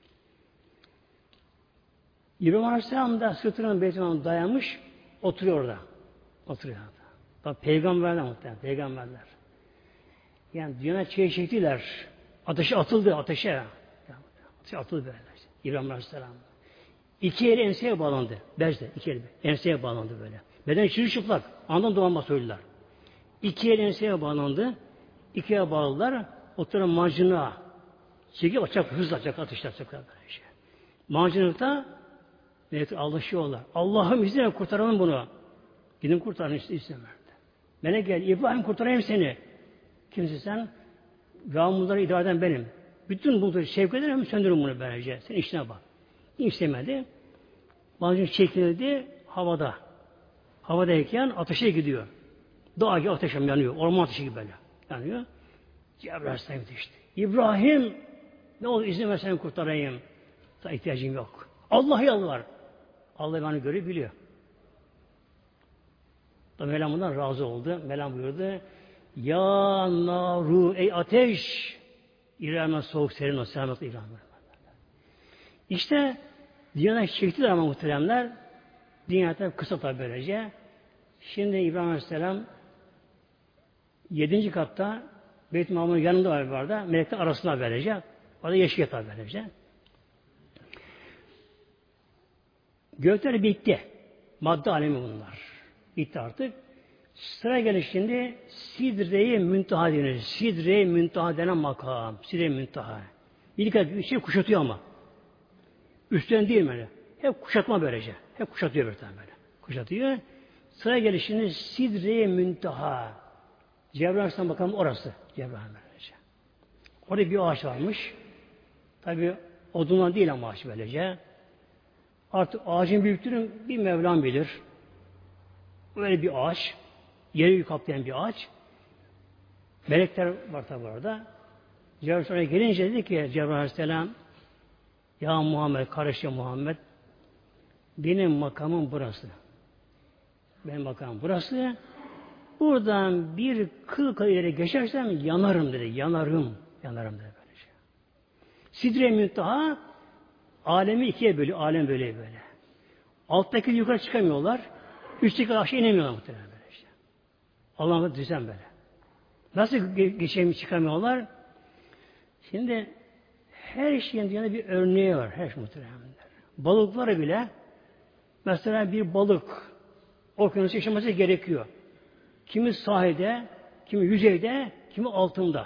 İbrahim Aleyhisselam da sırtının Beytül'e dayanmış, oturuyor orada. Oturuyor orada. Bak peygamberler muhtemelen, peygamberler. Yani dünyaya çiğ çektiler. Ateşe atıldı, ateşe. Ateşe atıldı böyle. İbrahim Aleyhisselam. İki eli enseye bağlandı. Bezde, iki eli. Enseye bağlandı böyle. Beden çırılçıplak. Andan doğanma söylediler. İki eli enseye bağlandı. İkiye bağlılar. Oturan macına çekip açacak, hızla açacak, ateşler açacaklar böyle şey. Mancınıkta evet, alışıyorlar. Allah'ım izniyle kurtaralım bunu. Gidin kurtarın işte istemedi. Bana gel, İbrahim kurtarayım seni. Kimsin sen? Yağmurları idare eden benim. Bütün bulduğu şevkeden hem söndürün bunu böylece. Sen işine bak. İstemedi. Mancınık çekildi havada. Havadayken ateşe gidiyor. Dağ gibi ateşe yanıyor. Orman ateşi gibi böyle yanıyor. Cebrail Aleyhisselam işte. İbrahim ne olur izin ver seni kurtarayım. Sana ihtiyacım yok. Allah yalvar. Allah beni görüyor, biliyor. Da Mevlam bundan razı oldu. Mevlam buyurdu. Ya naru ey ateş İbrahim'e soğuk serin o selamet İbrahim'e. İşte dünyadan çektiler ama muhteremler. Dünyada kısa tabi böylece. Şimdi İbrahim Aleyhisselam yedinci katta Beyt-i Mamur'un yanında var barda. Melekler arasında böylece. Orada yaşıyor tabi böylece. Gökler bitti. Madde alemi bunlar. Bitti artık. Sıra gelir şimdi Sidre-i Müntaha denir. Sidre-i Müntaha denen makam. Sidre-i Müntaha. Bir bir şey kuşatıyor ama. Üstten değil böyle. Hep kuşatma böylece. Hep kuşatıyor bir tane böyle. Kuşatıyor. Sıra gelir şimdi Sidre-i Müntaha. Cebrail Aleyhisselam bakalım orası. Cebrail böylece. Orada bir ağaç varmış. Tabi odundan değil ama ağaç böylece. Artık ağacın büyüklüğünü bir Mevlam bilir. Böyle bir ağaç. Yeri kaplayan bir ağaç. Melekler var tabi orada. Cebrail sonra gelince dedi ki Cebrail Aleyhisselam ya Muhammed, kardeşim Muhammed benim makamım burası. Benim makamım burası. Buradan bir kıl ileri geçersem yanarım dedi. Yanarım. Yanarım dedi böylece. Sidre-i Müntaha alemi ikiye bölüyor. Alem böyle böyle. Alttaki yukarı çıkamıyorlar. Üstteki aşağı inemiyorlar muhtemelen böyle işte. Allah'ın düzen böyle. Nasıl geçeyim çıkamıyorlar? Şimdi her şeyin dünyada bir örneği var. Her şey muhtemelen. Balıkları bile mesela bir balık okyanus yaşaması gerekiyor. Kimi sahilde, kimi yüzeyde, kimi altında.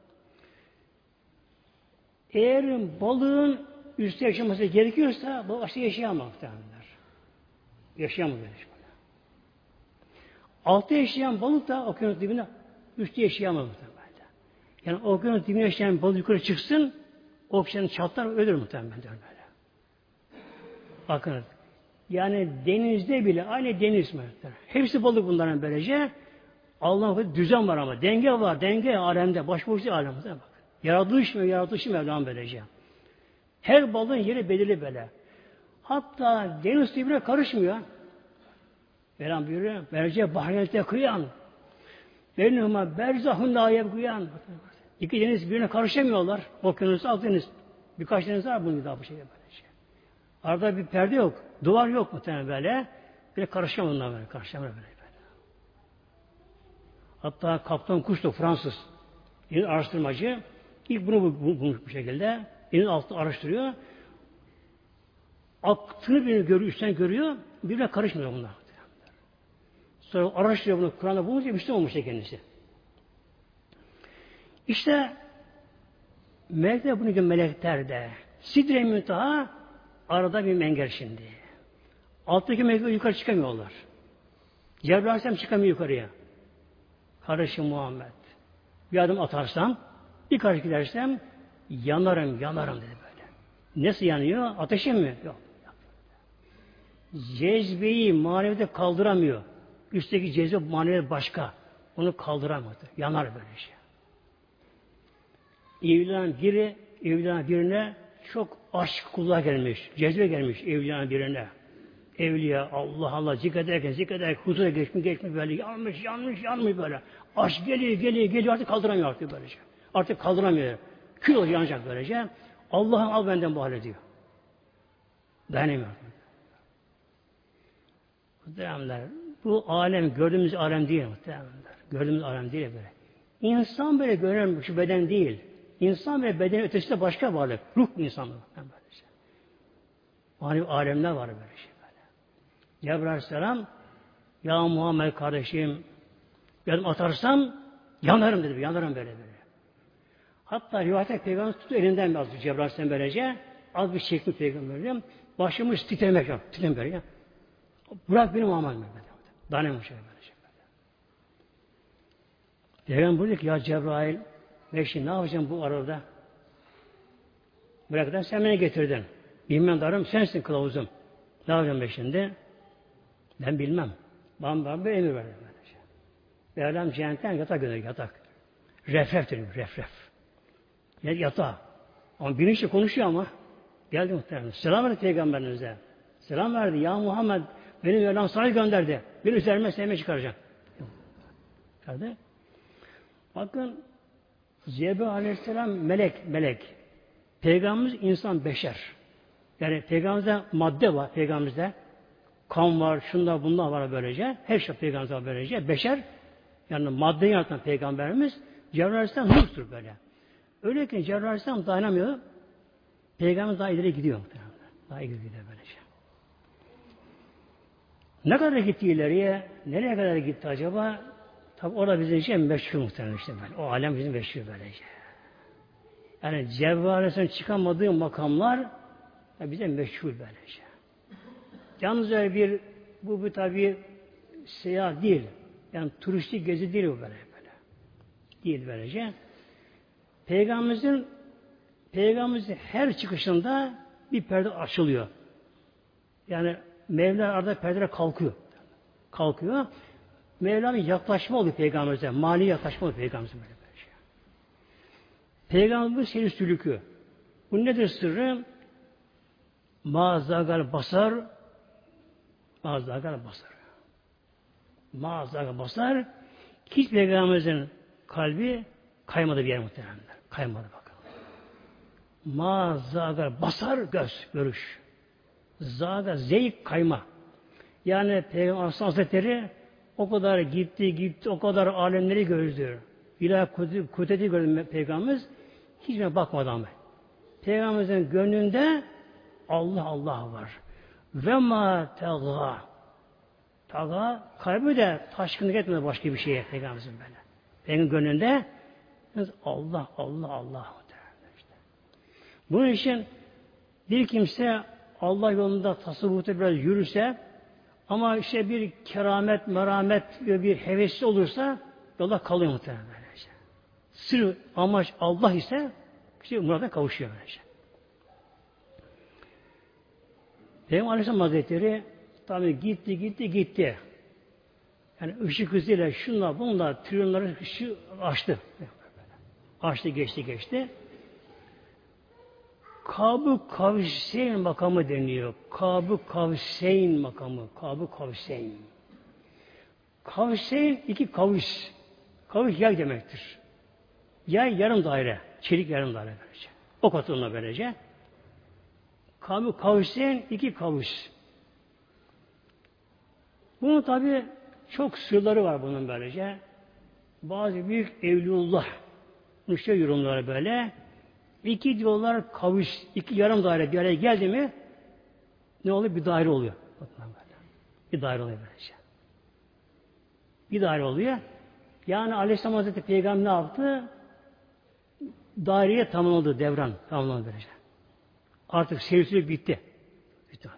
Eğer balığın üstte yaşaması gerekiyorsa balık aşağıda yaşayamaz muhtemelen. Yaşayamaz böyle. Altta yaşayan balık da okyanus dibinde üstte yaşayamaz muhtemelen. Yani okyanus dibinde yaşayan balık yukarı çıksın, okyanus çatlar ölür muhtemelen böyle. Bakın. Yani denizde bile aynı deniz mi? Hepsi balık bunların böylece. Allah'ın düzen var ama. Denge var. Denge alemde. Başboşluk alemde. Bak. Yaratılış mı? Yaratılışı Mevlam böylece. Her balığın yeri belirli böyle. Hatta deniz birbirine karışmıyor. Mevlam buyuruyor. Merce bahriyete kıyan. Beynuma berzahun layeb kıyan. İki deniz birbirine karışamıyorlar. Okyanus, Akdeniz. Birkaç deniz var bunun daha bu şekilde böylece. Arada bir perde yok. Duvar yok muhtemelen böyle. Bir karışamıyor bunlar böyle. Karışamıyor böyle. böyle. Hatta Kaptan Cousteau Fransız yeni araştırmacı ilk bunu bulmuş bu şekilde. Elin altında araştırıyor. Aktığını birini görüyor, üstten görüyor. Birbirine karışmıyor bunlar. Sonra araştırıyor bunu. Kur'an'da bulunca Müslüman olmuş kendisi. İşte melekler bunu gibi melekler de Sidre-i Müntaha arada bir menger şimdi. Alttaki melekler yukarı çıkamıyorlar. Cebrail Aleyhisselam çıkamıyor yukarıya. Kardeşim Muhammed. Bir adım atarsam, bir karşı gidersem yanarım, yanarım dedi böyle. Nasıl yanıyor? Ateşe mi? Yok. Cezbeyi manevide kaldıramıyor. Üstteki cezbe manevi başka. Onu kaldıramıyor. Yanar böyle şey. Evliyanın biri, evliyanın birine çok aşk kulluğa gelmiş. Cezbe gelmiş evliyanın birine. Evliya Allah Allah zikrederken zikrederken huzura geçmiş geçmiş böyle yanmış yanmış yanmış böyle. Aşk geliyor geliyor geliyor artık kaldıramıyor artık böylece. Artık kaldıramıyor. Kül oluyor yanacak böylece. Allah'ım al benden bu hale diyor. Dayanamıyor. Muhtemelenler. Bu alem gördüğümüz alem değil muhtemelenler. Gördüğümüz alem değil böyle. İnsan böyle görünen şu beden değil. İnsan böyle bedenin ötesinde başka varlık. Ruh insan böylece. Manevi alemler var böyle şey. Cebrail Aleyhisselam ya Muhammed kardeşim yardım atarsam yanarım dedi. Yanarım böyle böyle. Hatta rivayette peygamber tuttu elinden mi azdı Cebrail Aleyhisselam böylece. Az bir çekti peygamberim. Başımız titremek yok. Titremek böyle. Bırak beni Muhammed böyle. Dayanamam şey böylece. Peygamber buyurdu ki ya Cebrail ben şimdi ne yapacağım bu arada? Bırakın sen beni getirdin. Bilmem darım sensin kılavuzum. Ne yapacağım ben şimdi? Ben bilmem. Bana, bana bir emir verdi. Mevlam cehennetten yatak gönderiyor, yatak. Refref deniyor, refref. Yatağı. Ama bilinçli konuşuyor ama. Geldi muhtemelen. Selam verdi Peygamberimize. Selam verdi. Ya Muhammed, beni Mevlam sana gönderdi. Beni üzerime sevmeye çıkaracak. Tabii. Bakın Cebrail Aleyhisselam melek, melek. Peygamberimiz insan, beşer. Yani Peygamberimizde madde var, Peygamberimizde. Kan var, şunda bunda var böylece. Her şey Peygamberimizde var böylece. Beşer, yani maddeyi yaratan Peygamberimiz Cebrail Aleyhisselam nurdur böyle. Öyleyken Cebrail Aleyhisselam dayanamıyor. Peygamberimiz daha ileri gidiyor. Daha ileri gidiyor böylece. Ne kadar gitti ileriye? Nereye kadar gitti acaba? Tabi orada bizim için meşhur muhtemelen işte böyle. O alem bizim meşhur böylece. Yani Cebrail Aleyhisselam çıkamadığı makamlar bize meşhur böylece. Yalnız öyle bir bu bir tabi seyahat değil. Yani turistik gezi değil bu böyle böyle. Değil böylece. Peygamberimizin Peygamberimizin her çıkışında bir perde açılıyor. Yani Mevla arada perdeler kalkıyor. Kalkıyor. Mevla'nın yaklaşma oluyor Peygamberimize. Mani yaklaşma oluyor Peygamberimize böyle böyle şey. Peygamberimiz seni sülükü. Bu nedir sırrı? Mağazagar basar mağazagar basar. Mağazagar basar hiç Peygamberimizin kalbi kaymadı bir yer muhtemelen. Kaymadı bakalım. Mağazagar basar göz, görüş. Zaga zevk kayma. Yani Peygamber Hazretleri o kadar gitti gitti o kadar alemleri gördü. İlahi kudreti gördü Peygamberimiz. Hiçbirine bakmadı ama. Peygamberimizin gönlünde Allah Allah var. Ve ma tega. Tega kalbi de taşkınlık etmedi başka bir şeye Peygamberimizin böyle. Peygamberin gönlünde Allah Allah Allah. İşte. Bunun için bir kimse Allah yolunda tasavvufta biraz yürürse ama işte bir keramet, merhamet bir hevesli olursa yola kalıyor muhtemelen böylece. Sırf amaç Allah ise işte murada kavuşuyor böylece. Peygamber Aleyhisselam Hazretleri tabi gitti gitti gitti. Yani ışık hızıyla şunla bunla trilyonları şu açtı. Açtı geçti geçti. Kab-ı Kavseyn makamı deniliyor. Kab-ı Kavseyn makamı. Kab-ı Kavseyn. Kavseyn iki kavuş. Kavuş yay demektir. Yay yarım daire. Çelik yarım daire böylece. O katılığına böylece. Kab-ı Kavseyn iki kavuş. Bunun tabi çok sırları var bunun böylece. Bazı büyük evliullah müşte yorumları böyle. İki diyorlar kavuş, iki yarım daire bir araya geldi mi ne oluyor? Bir daire oluyor. Bir daire oluyor böylece. Bir daire oluyor. Yani Aleyhisselam Hazretleri Peygamber ne yaptı? Daireye tamamladı devran. Tamamladı böylece. Artık seyircilik bitti. Bitti.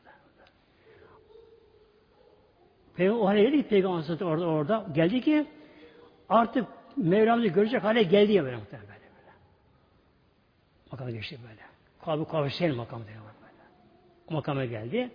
Peygamber o hale geldi ki Peygamber Hazretleri orada, orada geldi ki artık Mevlamızı görecek hale geldi ya böyle muhtemelen. Makama geçti böyle. Kab-ı Kavseyn makamı diyor böyle. O makama geldi.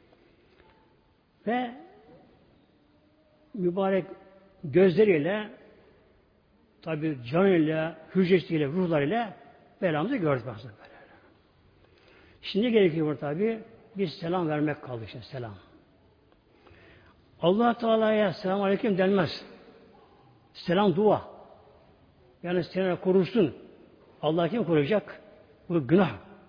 Ve mübarek gözleriyle tabi canıyla, hücresiyle, ruhlarıyla belamızı gördük aslında böyle. Şimdi gerekiyor tabi bir selam vermek kaldı işte selam. Allah Teala'ya selam aleyküm denmez. Selam dua. Yani seni korusun. Allah kim koruyacak? Bu günah.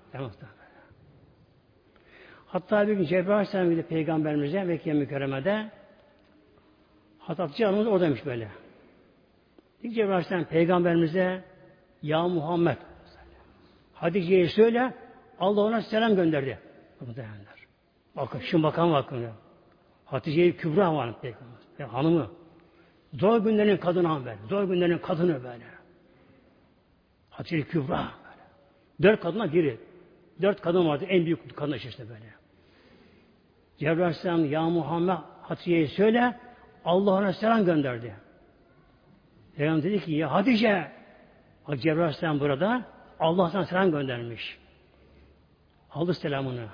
Hatta bir gün Cebrail Aleyhisselam gibi Peygamberimize Mekke mükerremede Hattatçı Hanımız oradaymış böyle. İlk Cebrail Aleyhisselam Peygamberimize Ya Muhammed Hatice'ye söyle Allah ona selam gönderdi. Bakın şu makam bakın. Hatice-i Kübra var Peygamber. Yani hanımı. Zor günlerin kadını hanım böyle. Zor günlerin kadını böyle. Hatice-i Kübra böyle. Dört kadına biri. Dört kadın vardı. En büyük kadın işte böyle. Cebrail Aleyhisselam Ya Muhammed Hatice'ye söyle Allah ona selam gönderdi. Peygamber dedi ki ya Hatice bak Cebrail Aleyhisselam burada Allah sana selam göndermiş. Aldı selamını.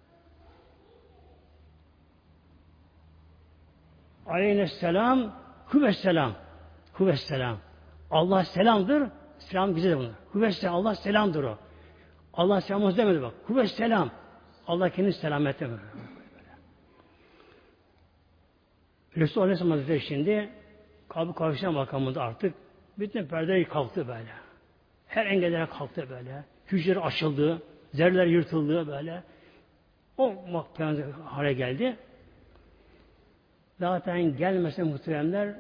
Aleyhisselam Hüvesselam. Hüvesselam. Allah selamdır. Selam bize de bunlar. Hüvesselam. Allah selamdır o. Allah selamımız demedi bak. Hüvesselam. Allah kendisi selamet demedi. Resul Aleyhisselam Hazretleri şimdi kalbi kavuşma makamında artık bütün perdeler kalktı böyle. Her engeller kalktı böyle. Hücreler açıldı, zerreler yırtıldı böyle. O makamda hale geldi. Zaten gelmese muhteremler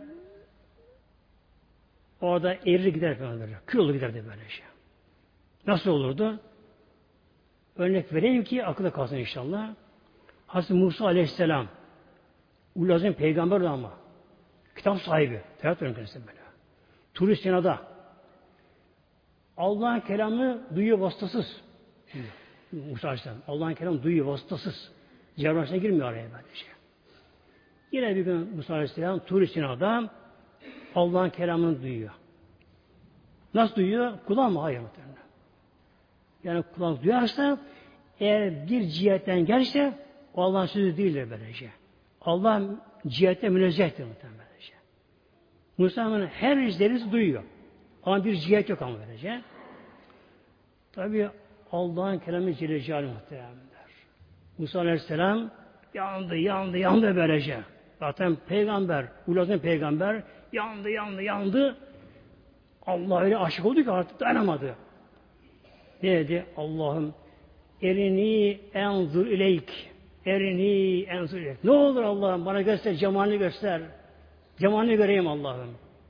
orada erir gider falan böyle. Kül olur giderdi böyle şey. Nasıl olurdu? Örnek vereyim ki akılda kalsın inşallah. Hazreti Musa Aleyhisselam Ulazim peygamber ama kitap sahibi. Tevrat öğrencisi böyle. Tur-i Sina'da Allah'ın kelamını duyuyor vasıtasız. Şimdi, Musa Aleyhisselam Allah'ın kelamını duyuyor vasıtasız. Cebrail'e girmiyor araya böyle şey. Yine bir gün Musa Aleyhisselam Tur-i Sina'da Allah'ın kelamını duyuyor. Nasıl duyuyor? Kulağı mı? Hayır. Yani kulak duyarsa eğer bir cihetten gelirse o Allah'ın sözü değildir böylece. Allah cihette münezzehtir muhtemelen böylece. Musa'nın her izlerinizi duyuyor. Ama bir cihet yok ama böylece. Tabi Allah'ın kelamı Celle Celaluhu muhtemelenler. Musa Aleyhisselam yandı, yandı, yandı böylece. Zaten peygamber, ulazın peygamber yandı, yandı, yandı. Allah öyle aşık oldu ki artık dayanamadı. Ne dedi? Allah'ım erini enzur ileyk. Erini enzur ileyk. Ne olur Allah'ım bana göster, cemalini göster. Cemalini göreyim Allah'ım.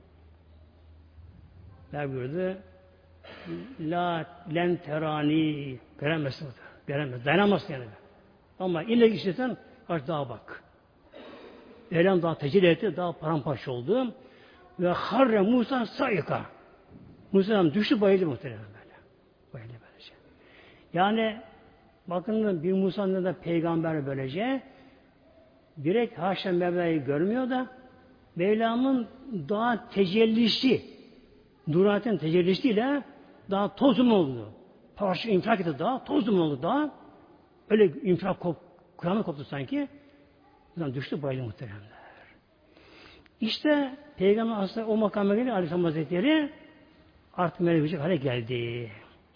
Ne buyurdu? La len terani. Göremezsin. Göremez. Dayanamazsın yani. Ama ille işleten kaç daha bak. Elem daha tecelli etti. Daha paramparça oldu. Ve harre Musa sayıka. Musa düştü bayıldı muhtemelen böyle. Bayıldı böylece. Yani bakın bir Musa'nın da peygamber böylece direkt haşa Mevla'yı görmüyor da Mevlam'ın daha tecellisi Nurat'ın tecellisiyle daha tozum oldu. Parça infilak etti daha, tozum oldu daha. Öyle infilak kop, kıyamet koptu sanki. Buradan düştü bayıldı muhteremler. İşte Peygamber aslında o makama gelince Aleyhisselam Hazretleri artık melek hale geldi.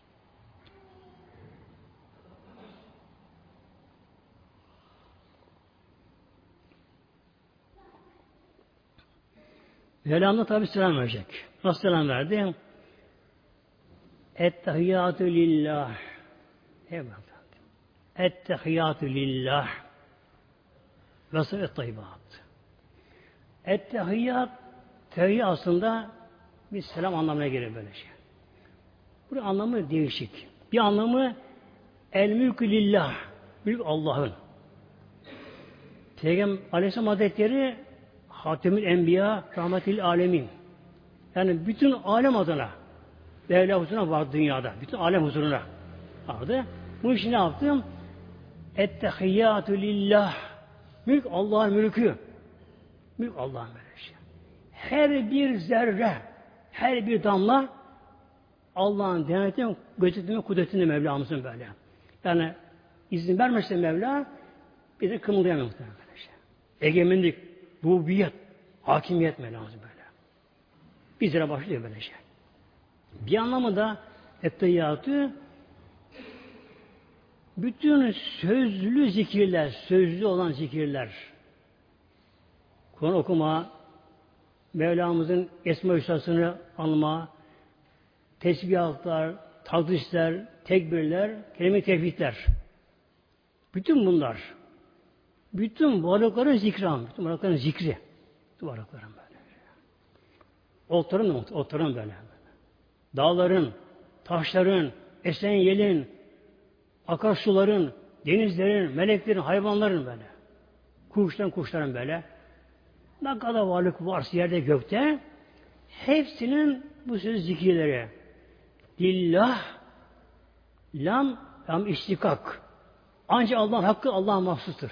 Mevlam'da tabi selam verecek. Nasıl selam verdi? Ettehiyyatü lillah. Evet. Ettehiyyatü lillah. Ve sıfet tayyibat. Ettehiyyat, tehiyye aslında bir selam anlamına gelir böyle şey. Bunun anlamı değişik. Bir anlamı el mülkü lillah. Mülk Allah'ın. Peygamber Aleyhisselam Hazretleri Hatemül Enbiya rahmetil alemin. Yani bütün alem adına Mevla huzuruna vardı dünyada. Bütün alem huzuruna vardı. Bu işi ne yaptım? Ettehiyyatü lillah. Mülk Allah'ın mülkü. Mülk Allah'ın mülkü. Her bir zerre, her bir damla Allah'ın denetimi, gözetimi, kudretini Mevlamızın böyle. Yani izin vermezse Mevla bizi kımıldayamıyor muhtemelen böyle şey. Egemenlik, rububiyet, hakimiyet Mevlamızın böyle. Bizlere başlıyor böyle şey. Bir anlamı da etteyyatü bütün sözlü zikirler, sözlü olan zikirler, Kur'an okuma, Mevlamızın Esma Hüsna'sını anma, tesbihatlar, takdisler, tekbirler, kelime-i tevhidler. Bütün bunlar, bütün varlıkların zikri, bütün varlıkların zikri. Bütün varlıkların böyle. Otların mı? Otların böyle. Dağların, taşların, esen yelin, akarsuların, denizlerin, meleklerin, hayvanların böyle. Kuşların, kuşların böyle. Ne kadar varlık varsa yerde gökte hepsinin bu söz zikirleri. Lillah lam lam istikak. Ancak Allah'ın hakkı Allah'a mahsustur.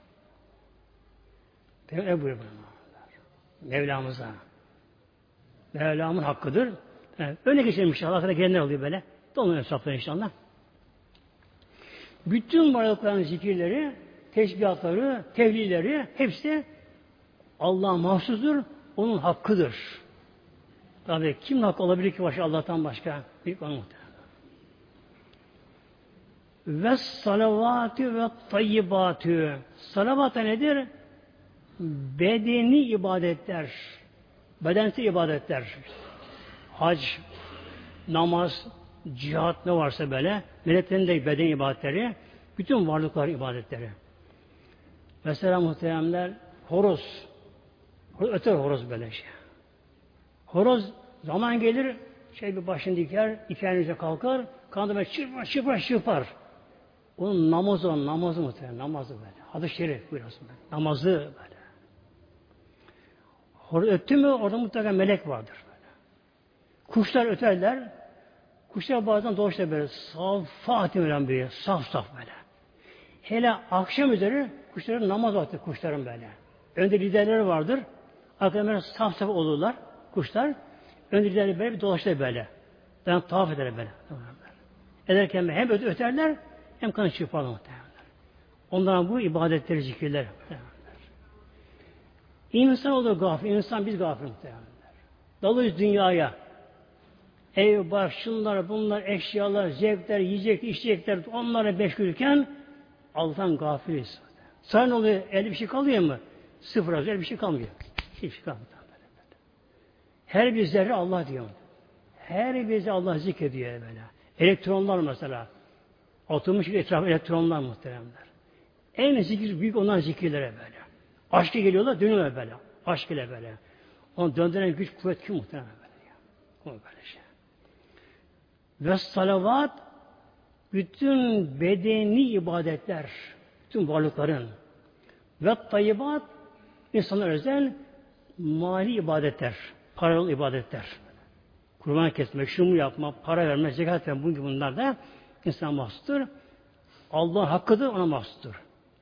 Peygamber buyuruyor. Mevlamıza. Mevlamın hakkıdır. Yani öne geçelim inşallah. Arkada gelenler oluyor böyle. Dolunay hesapları inşallah. Bütün varlıkların zikirleri, teşbihatları, tevlileri hepsi Allah'a mahsustur. Onun hakkıdır. Tabii kim hakkı olabilir ki başka Allah'tan başka? Büyük onun muhtemelen. Ve salavatü ve tayyibatü. Salavat nedir? Bedeni ibadetler. bedensel ibadetler, hac, namaz, cihat ne varsa böyle, meleklerin de beden ibadetleri, bütün varlıklar ibadetleri. Mesela muhteremler, horoz, öter horoz böyle şey. Horoz zaman gelir, şey bir başını diker, iki ayağınıza kalkar, kandı böyle çırpar, çırpar, çırpar. Onun namazı, onun namazı muhterem, namazı böyle. Hadis-i şerif buyursun böyle. Namazı böyle. Horoz öttü mü, orada mutlaka melek vardır böyle. Kuşlar öterler, kuşlar bazen doğuşta böyle saf, fatih veren bir saf saf böyle. Hele akşam üzeri kuşların namaz vakti kuşların böyle. Önde liderleri vardır. Arkadan böyle saf saf olurlar kuşlar. Önde liderleri böyle bir dolaşır böyle. Yani tavaf eder böyle. Ederken hem öterler hem kanı çırparlar muhtemelen. Ondan bu ibadetleri zikirler. İnsan olur gafil. İnsan biz gafil muhtemelen. Dalıyoruz dünyaya. Ev, bar, şunlar, bunlar, eşyalar, zevkler, yiyecek, içecekler onlara meşgulken Allah'tan gafiliz. Sonra ne oluyor? Elde bir şey kalıyor mu? Sıfır az. Elde bir şey kalmıyor. Hiçbir şey kalmıyor. Her bir zerre Allah diyor. Her bir zerre Allah zikrediyor böyle. Elektronlar mesela. Atılmış etrafı elektronlar muhteremler. En zikir büyük onlar zikirlere böyle. Aşkı geliyorlar, dönüyorlar böyle. Aşk ile böyle. Onu döndüren güç, kuvvet kim muhterem böyle. O böyle şey. Ve salavat bütün bedeni ibadetler, bütün varlıkların ve tayyibat insanlar özel mali ibadetler, paralı ibadetler. Kurban kesmek, şunu yapmak, para vermek, zekat vermek bunun gibi bunlar da insan mahsustur. Allah'ın hakkıdır, ona mahsustur.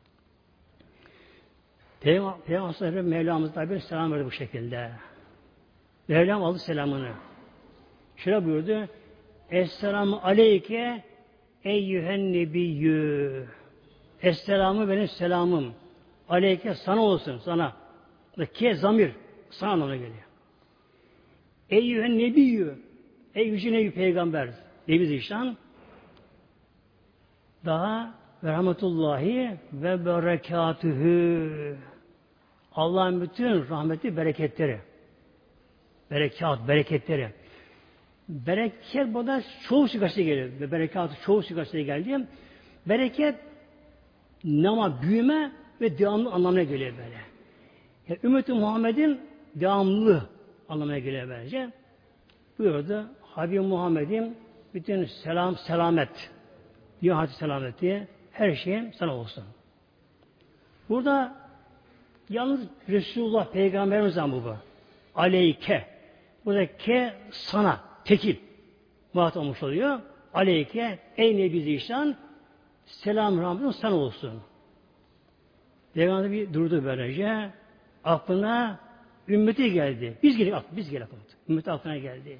Peygamber Peygamber Mevlamız da bir selam verdi bu şekilde. Mevlam aldı selamını. Şöyle buyurdu. Esselamu aleyke eyyühen nebiyyü. Esselamı benim selamım. Aleyke sana olsun, sana. Ke zamir, sana anlamına geliyor. Eyyühen nebiyyü. Ey yüce nebi peygamber. Nebi Zişan. Daha ve rahmetullahi ve berekatühü. Allah'ın bütün rahmeti, bereketleri. Berekat, bereketleri. Bereket burada çoğu sigasıyla geliyor. Berekatı çoğu sigasıyla geldi. Bereket nama, büyüme ve devamlı anlamına geliyor böyle. Yani Ümmet-i Muhammed'in devamlı anlamına geliyor böylece. Buyurdu. Habib Muhammed'in bütün selam, selamet, diyor selameti, her şeyin sana olsun. Burada yalnız Resulullah Peygamberimiz bu bu. Aleyke. Burada ke sana, tekil. Muhat olmuş oluyor. Aleyke, ey Nebi Zişan, selam rahmetin sana olsun. Peygamber bir durdu böylece. Aklına ümmeti geldi. Biz geldik, biz geldik. Ümmeti aklına geldi.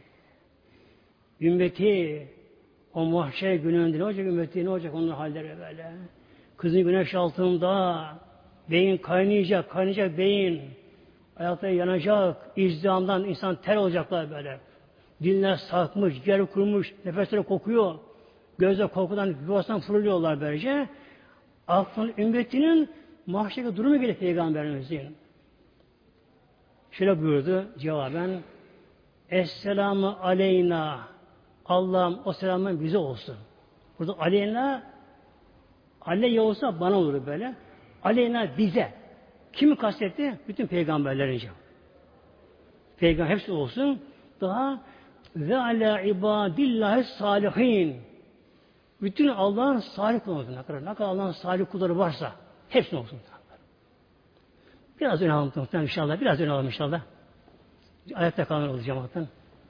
Ümmeti o mahşer gününde ne olacak ümmeti, ne olacak onun halleri böyle. Kızın güneş altında beyin kaynayacak, kaynayacak beyin. Ayakları yanacak, izdihamdan insan ter olacaklar böyle. Dinler sarkmış, yer kurmuş, nefesleri kokuyor. Gözler korkudan yuvasından fırlıyorlar böylece. Aklın ümmetinin mahşerdeki durumu gelir Peygamberimizin. Şöyle buyurdu cevaben. Esselamu aleyna. Allah'ım o selamın bize olsun. Burada aleyna aleyye olsa bana olur böyle. Aleyna bize. Kimi kastetti? Bütün peygamberlerin cevabı. Peygamber hepsi olsun. Daha ve ala ibadillahi salihin. Bütün Allah'ın salih kulları olsun. Ne kadar, ne kadar Allah'ın salih kulları varsa hepsine olsun. Biraz öne alalım inşallah. Biraz öne alalım inşallah. Ayakta kalan olacak cemaatten.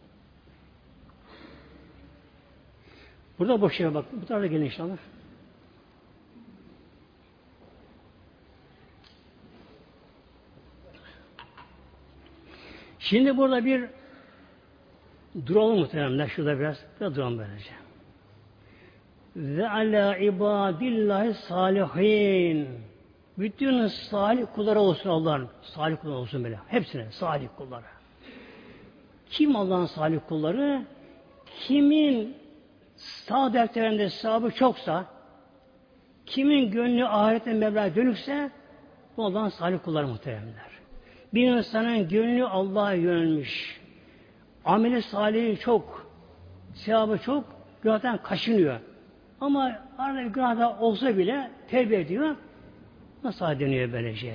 Burada boş yere bak. Bu tarafa gelin inşallah. Şimdi burada bir duralım muhteremler. Şurada biraz, biraz duralım böylece. Ve ala ibadillahi salihin. Bütün salih kulları olsun Allah'ın. Salih kulları olsun böyle. Hepsine salih kulları. Kim Allah'ın salih kulları? Kimin sağ defterinde sahabı çoksa, kimin gönlü ahirete Mevla'ya dönükse bu Allah'ın salih kulları muhteremler. Bir insanın gönlü Allah'a yönelmiş. Ameli salihi çok. Sevabı çok. Günahdan kaçınıyor. Ama arada bir günah da olsa bile tevbe ediyor. Nasıl dönüyor böylece?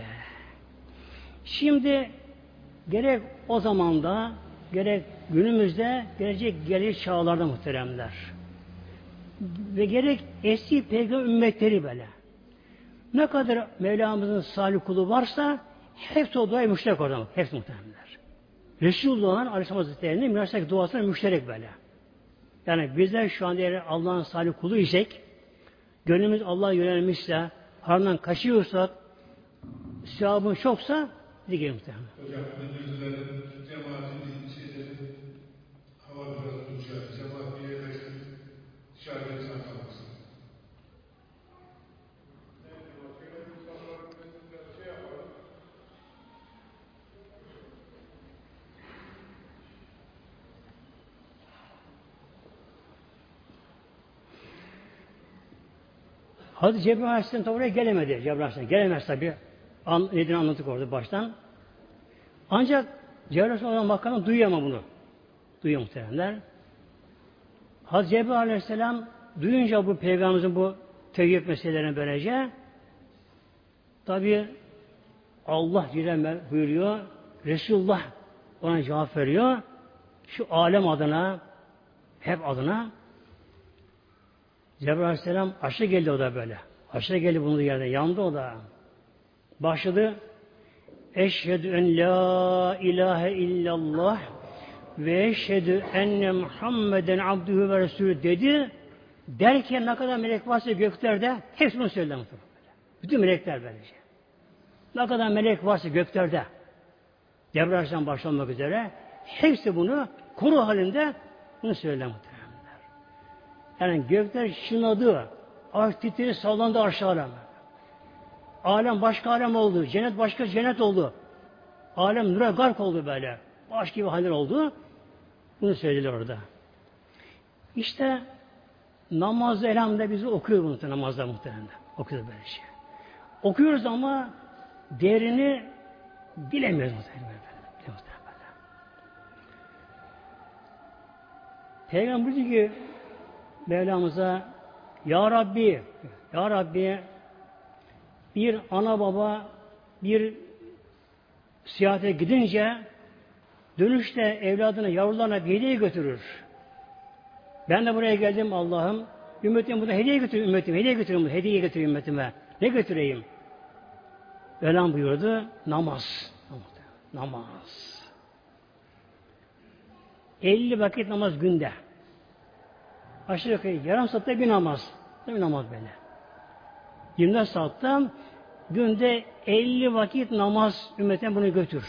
Şimdi gerek o zamanda, gerek günümüzde, gelecek gelecek çağlarda muhteremler. Ve gerek eski peygamber ümmetleri böyle. Ne kadar Mevlamızın salih kulu varsa hepsi o duaya müşterek orada. Hepsi muhteremler. Resulullah'ın Aleyhisselam Hazretleri'nin münasek duasına müşterek böyle. Yani bizler şu anda eğer Allah'ın salih kulu isek, gönlümüz Allah'a yönelmişse, haramdan kaçıyorsak, sevabın çoksa, bizi gelin muhtemelen.
Hocam, önümüzde cemaatin şeyleri, hava biraz duracak, cemaat bir yere kaçıp dışarıda insan kalmasın.
Hazreti Cebrail Aleyhisselam da oraya gelemedi. Cebrail Aleyhisselam gelemez tabi. An, nedeni anlattık orada baştan. Ancak Cebrail Aleyhisselam makamı duyuyor ama bunu. Duyuyor muhteremler. Hazreti Cebrail Aleyhisselam duyunca bu Peygamberimizin bu tevhid meselelerini böylece tabi Allah Celle buyuruyor. Resulullah ona cevap veriyor. Şu alem adına hep adına Cebrail Aleyhisselam aşağı geldi o da böyle. Aşağı geldi bulunduğu yerde. Yandı o da. Başladı. Eşhedü en la ilahe illallah ve eşhedü enne Muhammeden abdühü ve resulü dedi. Derken ne kadar melek varsa göklerde hepsi bunu söyledi. Bütün melekler böylece. Ne kadar melek varsa göklerde Cebrail Aleyhisselam başlamak üzere hepsi bunu kuru halinde bunu söyledi. Yani gökler şınadı, arş titredi, sallandı arş alem. Alem başka alem oldu, cennet başka cennet oldu. Alem nura gark oldu böyle. Başka gibi haller oldu. Bunu söylediler orada. İşte namazda elhamdülillah bizi okuyor bunu namazda muhtemelen. Okuyor böyle şey. Okuyoruz ama değerini bilemiyoruz muhtemelen. Peygamber diyor ki Mevlamıza Ya Rabbi, Ya Rabbi bir ana baba bir seyahate gidince dönüşte evladına, yavrularına bir hediye götürür. Ben de buraya geldim Allah'ım. Ümmetim burada hediye götürüyorum ümmetime. Hediye götürüyorum, hediye götürüyorum ümmetime. Ne götüreyim? Mevlam buyurdu, namaz. Namaz. elli vakit namaz günde. Aşağı yukarı yarım saatte bir namaz. Bir namaz böyle. yirmi dört saatte günde elli vakit namaz ümmetine bunu götür.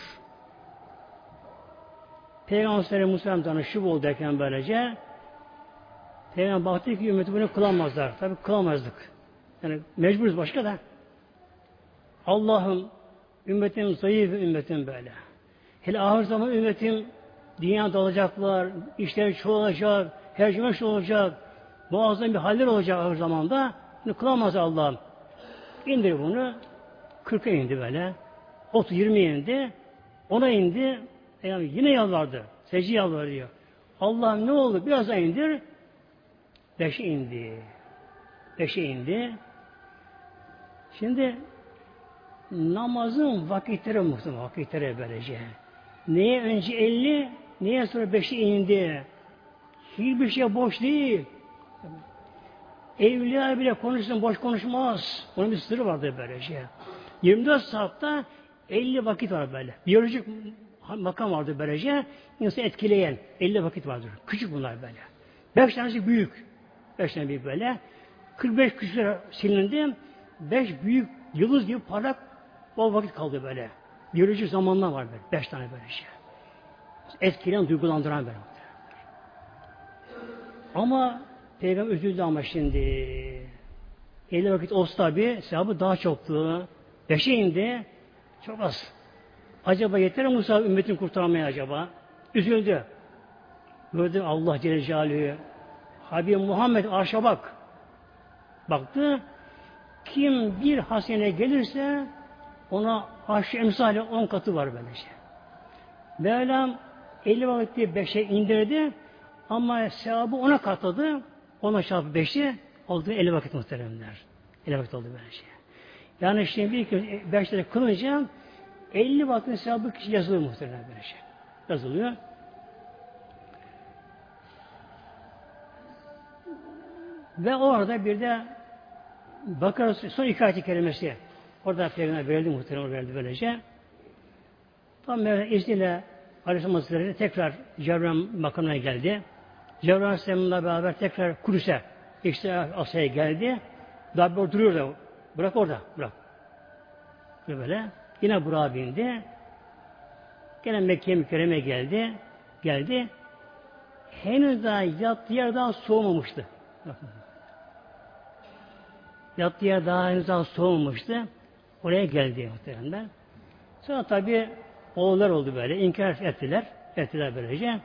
Peygamber Musa danışıp oldu derken böylece Peygamber baktı ki ümmeti bunu kılamazlar. Tabi kılamazdık. Yani mecburuz başka da. Allah'ım ümmetim zayıf ümmetim böyle. Hele ahir zaman ümmetim dünyada olacaklar, işleri çoğalacak, her cümeş olacak, muazzam bir haller olacak ahir zamanda. Bunu kılamaz Allah'ım. İndir bunu. kırka indi böyle. otuz yirmiye indi. ona indi. Yani yine yalvardı. Secde yalvarıyor. Allah'ım ne oldu? Biraz daha indir. beşe indi. beşe indi. Şimdi namazın vakitleri muhtemelen vakitleri böylece. Neye önce elli, neye sonra beşe indi. Hiçbir şey boş değil. Evliya bile konuşsun boş konuşmaz. Onun bir sırrı vardır böylece. yirmi dört saatte elli vakit var böyle. Biyolojik makam vardır böylece. İnsanı etkileyen elli vakit vardır. Küçük bunlar böyle. beş tanesi büyük. beş tane büyük böyle. kırk beş küsur silindi. beş büyük yıldız gibi parlak bol vakit kaldı böyle. Biyolojik zamanlar var böyle. beş tane böyle şey. Etkileyen, duygulandıran böyle. Ama Peygamber üzüldü ama şimdi. elli vakit olsa tabi sevabı daha çoktu. beşe indi. Çok az. Acaba yeter mi Musa ümmetini kurtarmaya acaba? Üzüldü. Gördü Allah Celle Celaluhu. Habib Muhammed arşa bak. Baktı. Kim bir hasene gelirse ona Haşr emsali on katı var böylece. Mevlam elli vakti beşe indirdi ama sevabı ona katladı. Ona çarpı beşi oldu elli vakit muhteremler. elli vakit oldu böylece. Yani şimdi bir kez beş lira kılınca elli vakitin sevabı kişi yazılıyor muhteremler böylece. Yazılıyor. Ve orada bir de Bakara son iki ayet-i kerimesi orada Peygamber verildi muhtemelen verildi böylece. Tam Mevla izniyle Aleyhisselam Hazretleri tekrar Cebrail makamına geldi. Cebrail Aleyhisselam'la beraber tekrar Kudüs'e işte Asya'ya geldi. Daha bir duruyor da bırak orada bırak. Böyle. Yine Burak'a bindi. Gene Mekke-i Mükerreme geldi. Geldi. Henüz daha yattığı yer daha soğumamıştı. Yattığı yer daha henüz daha soğumamıştı. Oraya geldi muhtemelen. Sonra tabi oğullar oldu böyle. İnkar ettiler. Ettiler böylece.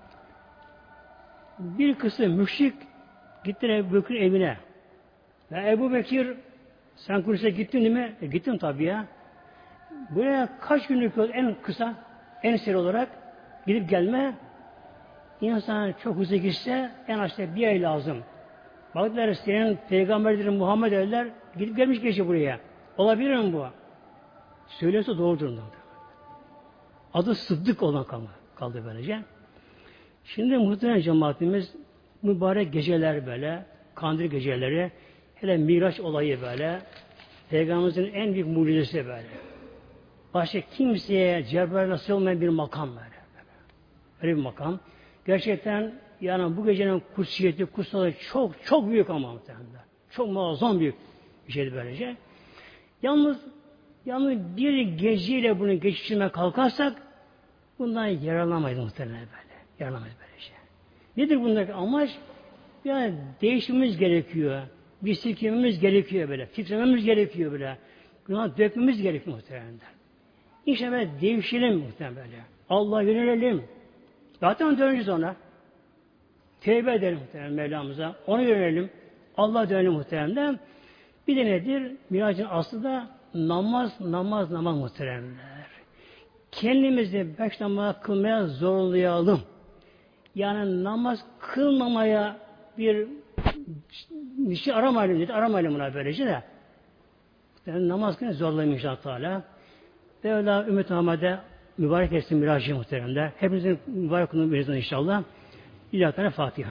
Bir kısım müşrik gittiler Ebu Bekir'in evine. Ya Ebu Bekir sen Kudüs'e gittin değil mi? E, gittim tabi ya. Buraya kaç günlük yol en kısa, en seri olarak gidip gelme insan çok hızlı gitse en aşağı bir ay lazım. Baktılar senin peygamberlerin Muhammed derler gidip gelmiş geçiyor buraya. Olabilir mi bu? Söylüyorsa doğrudur. Adı Sıddık olan kaldı, kaldı böylece. Şimdi muhtemelen cemaatimiz mübarek geceler böyle, kandil geceleri, hele Miraç olayı böyle, Peygamberimizin en büyük mucizesi böyle. Başka kimseye Cebrail nasip olmayan bir makam böyle. Öyle bir makam. Gerçekten yani bu gecenin kutsiyeti, kutsalı çok çok büyük ama muhtemelen. Çok muazzam büyük bir şeydi böylece. Yalnız yalnız bir geceyle bunu geçiştirmeye kalkarsak bundan yararlanamayız muhtemelen böyle. Yararlanamayız böylece. Nedir bundaki amaç? Yani değişmemiz gerekiyor. Bir silkememiz gerekiyor böyle. Titrememiz gerekiyor böyle. Günah dökmemiz gerekiyor muhtemelen. İnşallah değişelim muhtemelen böyle. Allah'a yönelelim. Zaten döneceğiz ona. Tevbe edelim muhtemelen Mevlamıza. Ona yönelelim. Allah'a dönelim muhtemelen. Bir de nedir? Miracın aslı da namaz, namaz, namaz muhteremler. Kendimizi beş namaz kılmaya zorlayalım. Yani namaz kılmamaya bir şey aramayalım dedi. Aramayalım buna böylece de. Yani namaz kılmaya zorlayalım inşallah Teala. Ve öyle Ümmet Muhammed'e mübarek etsin miracı muhteremler. Hepinizin mübarek kılın inşallah. İlahi Fatiha.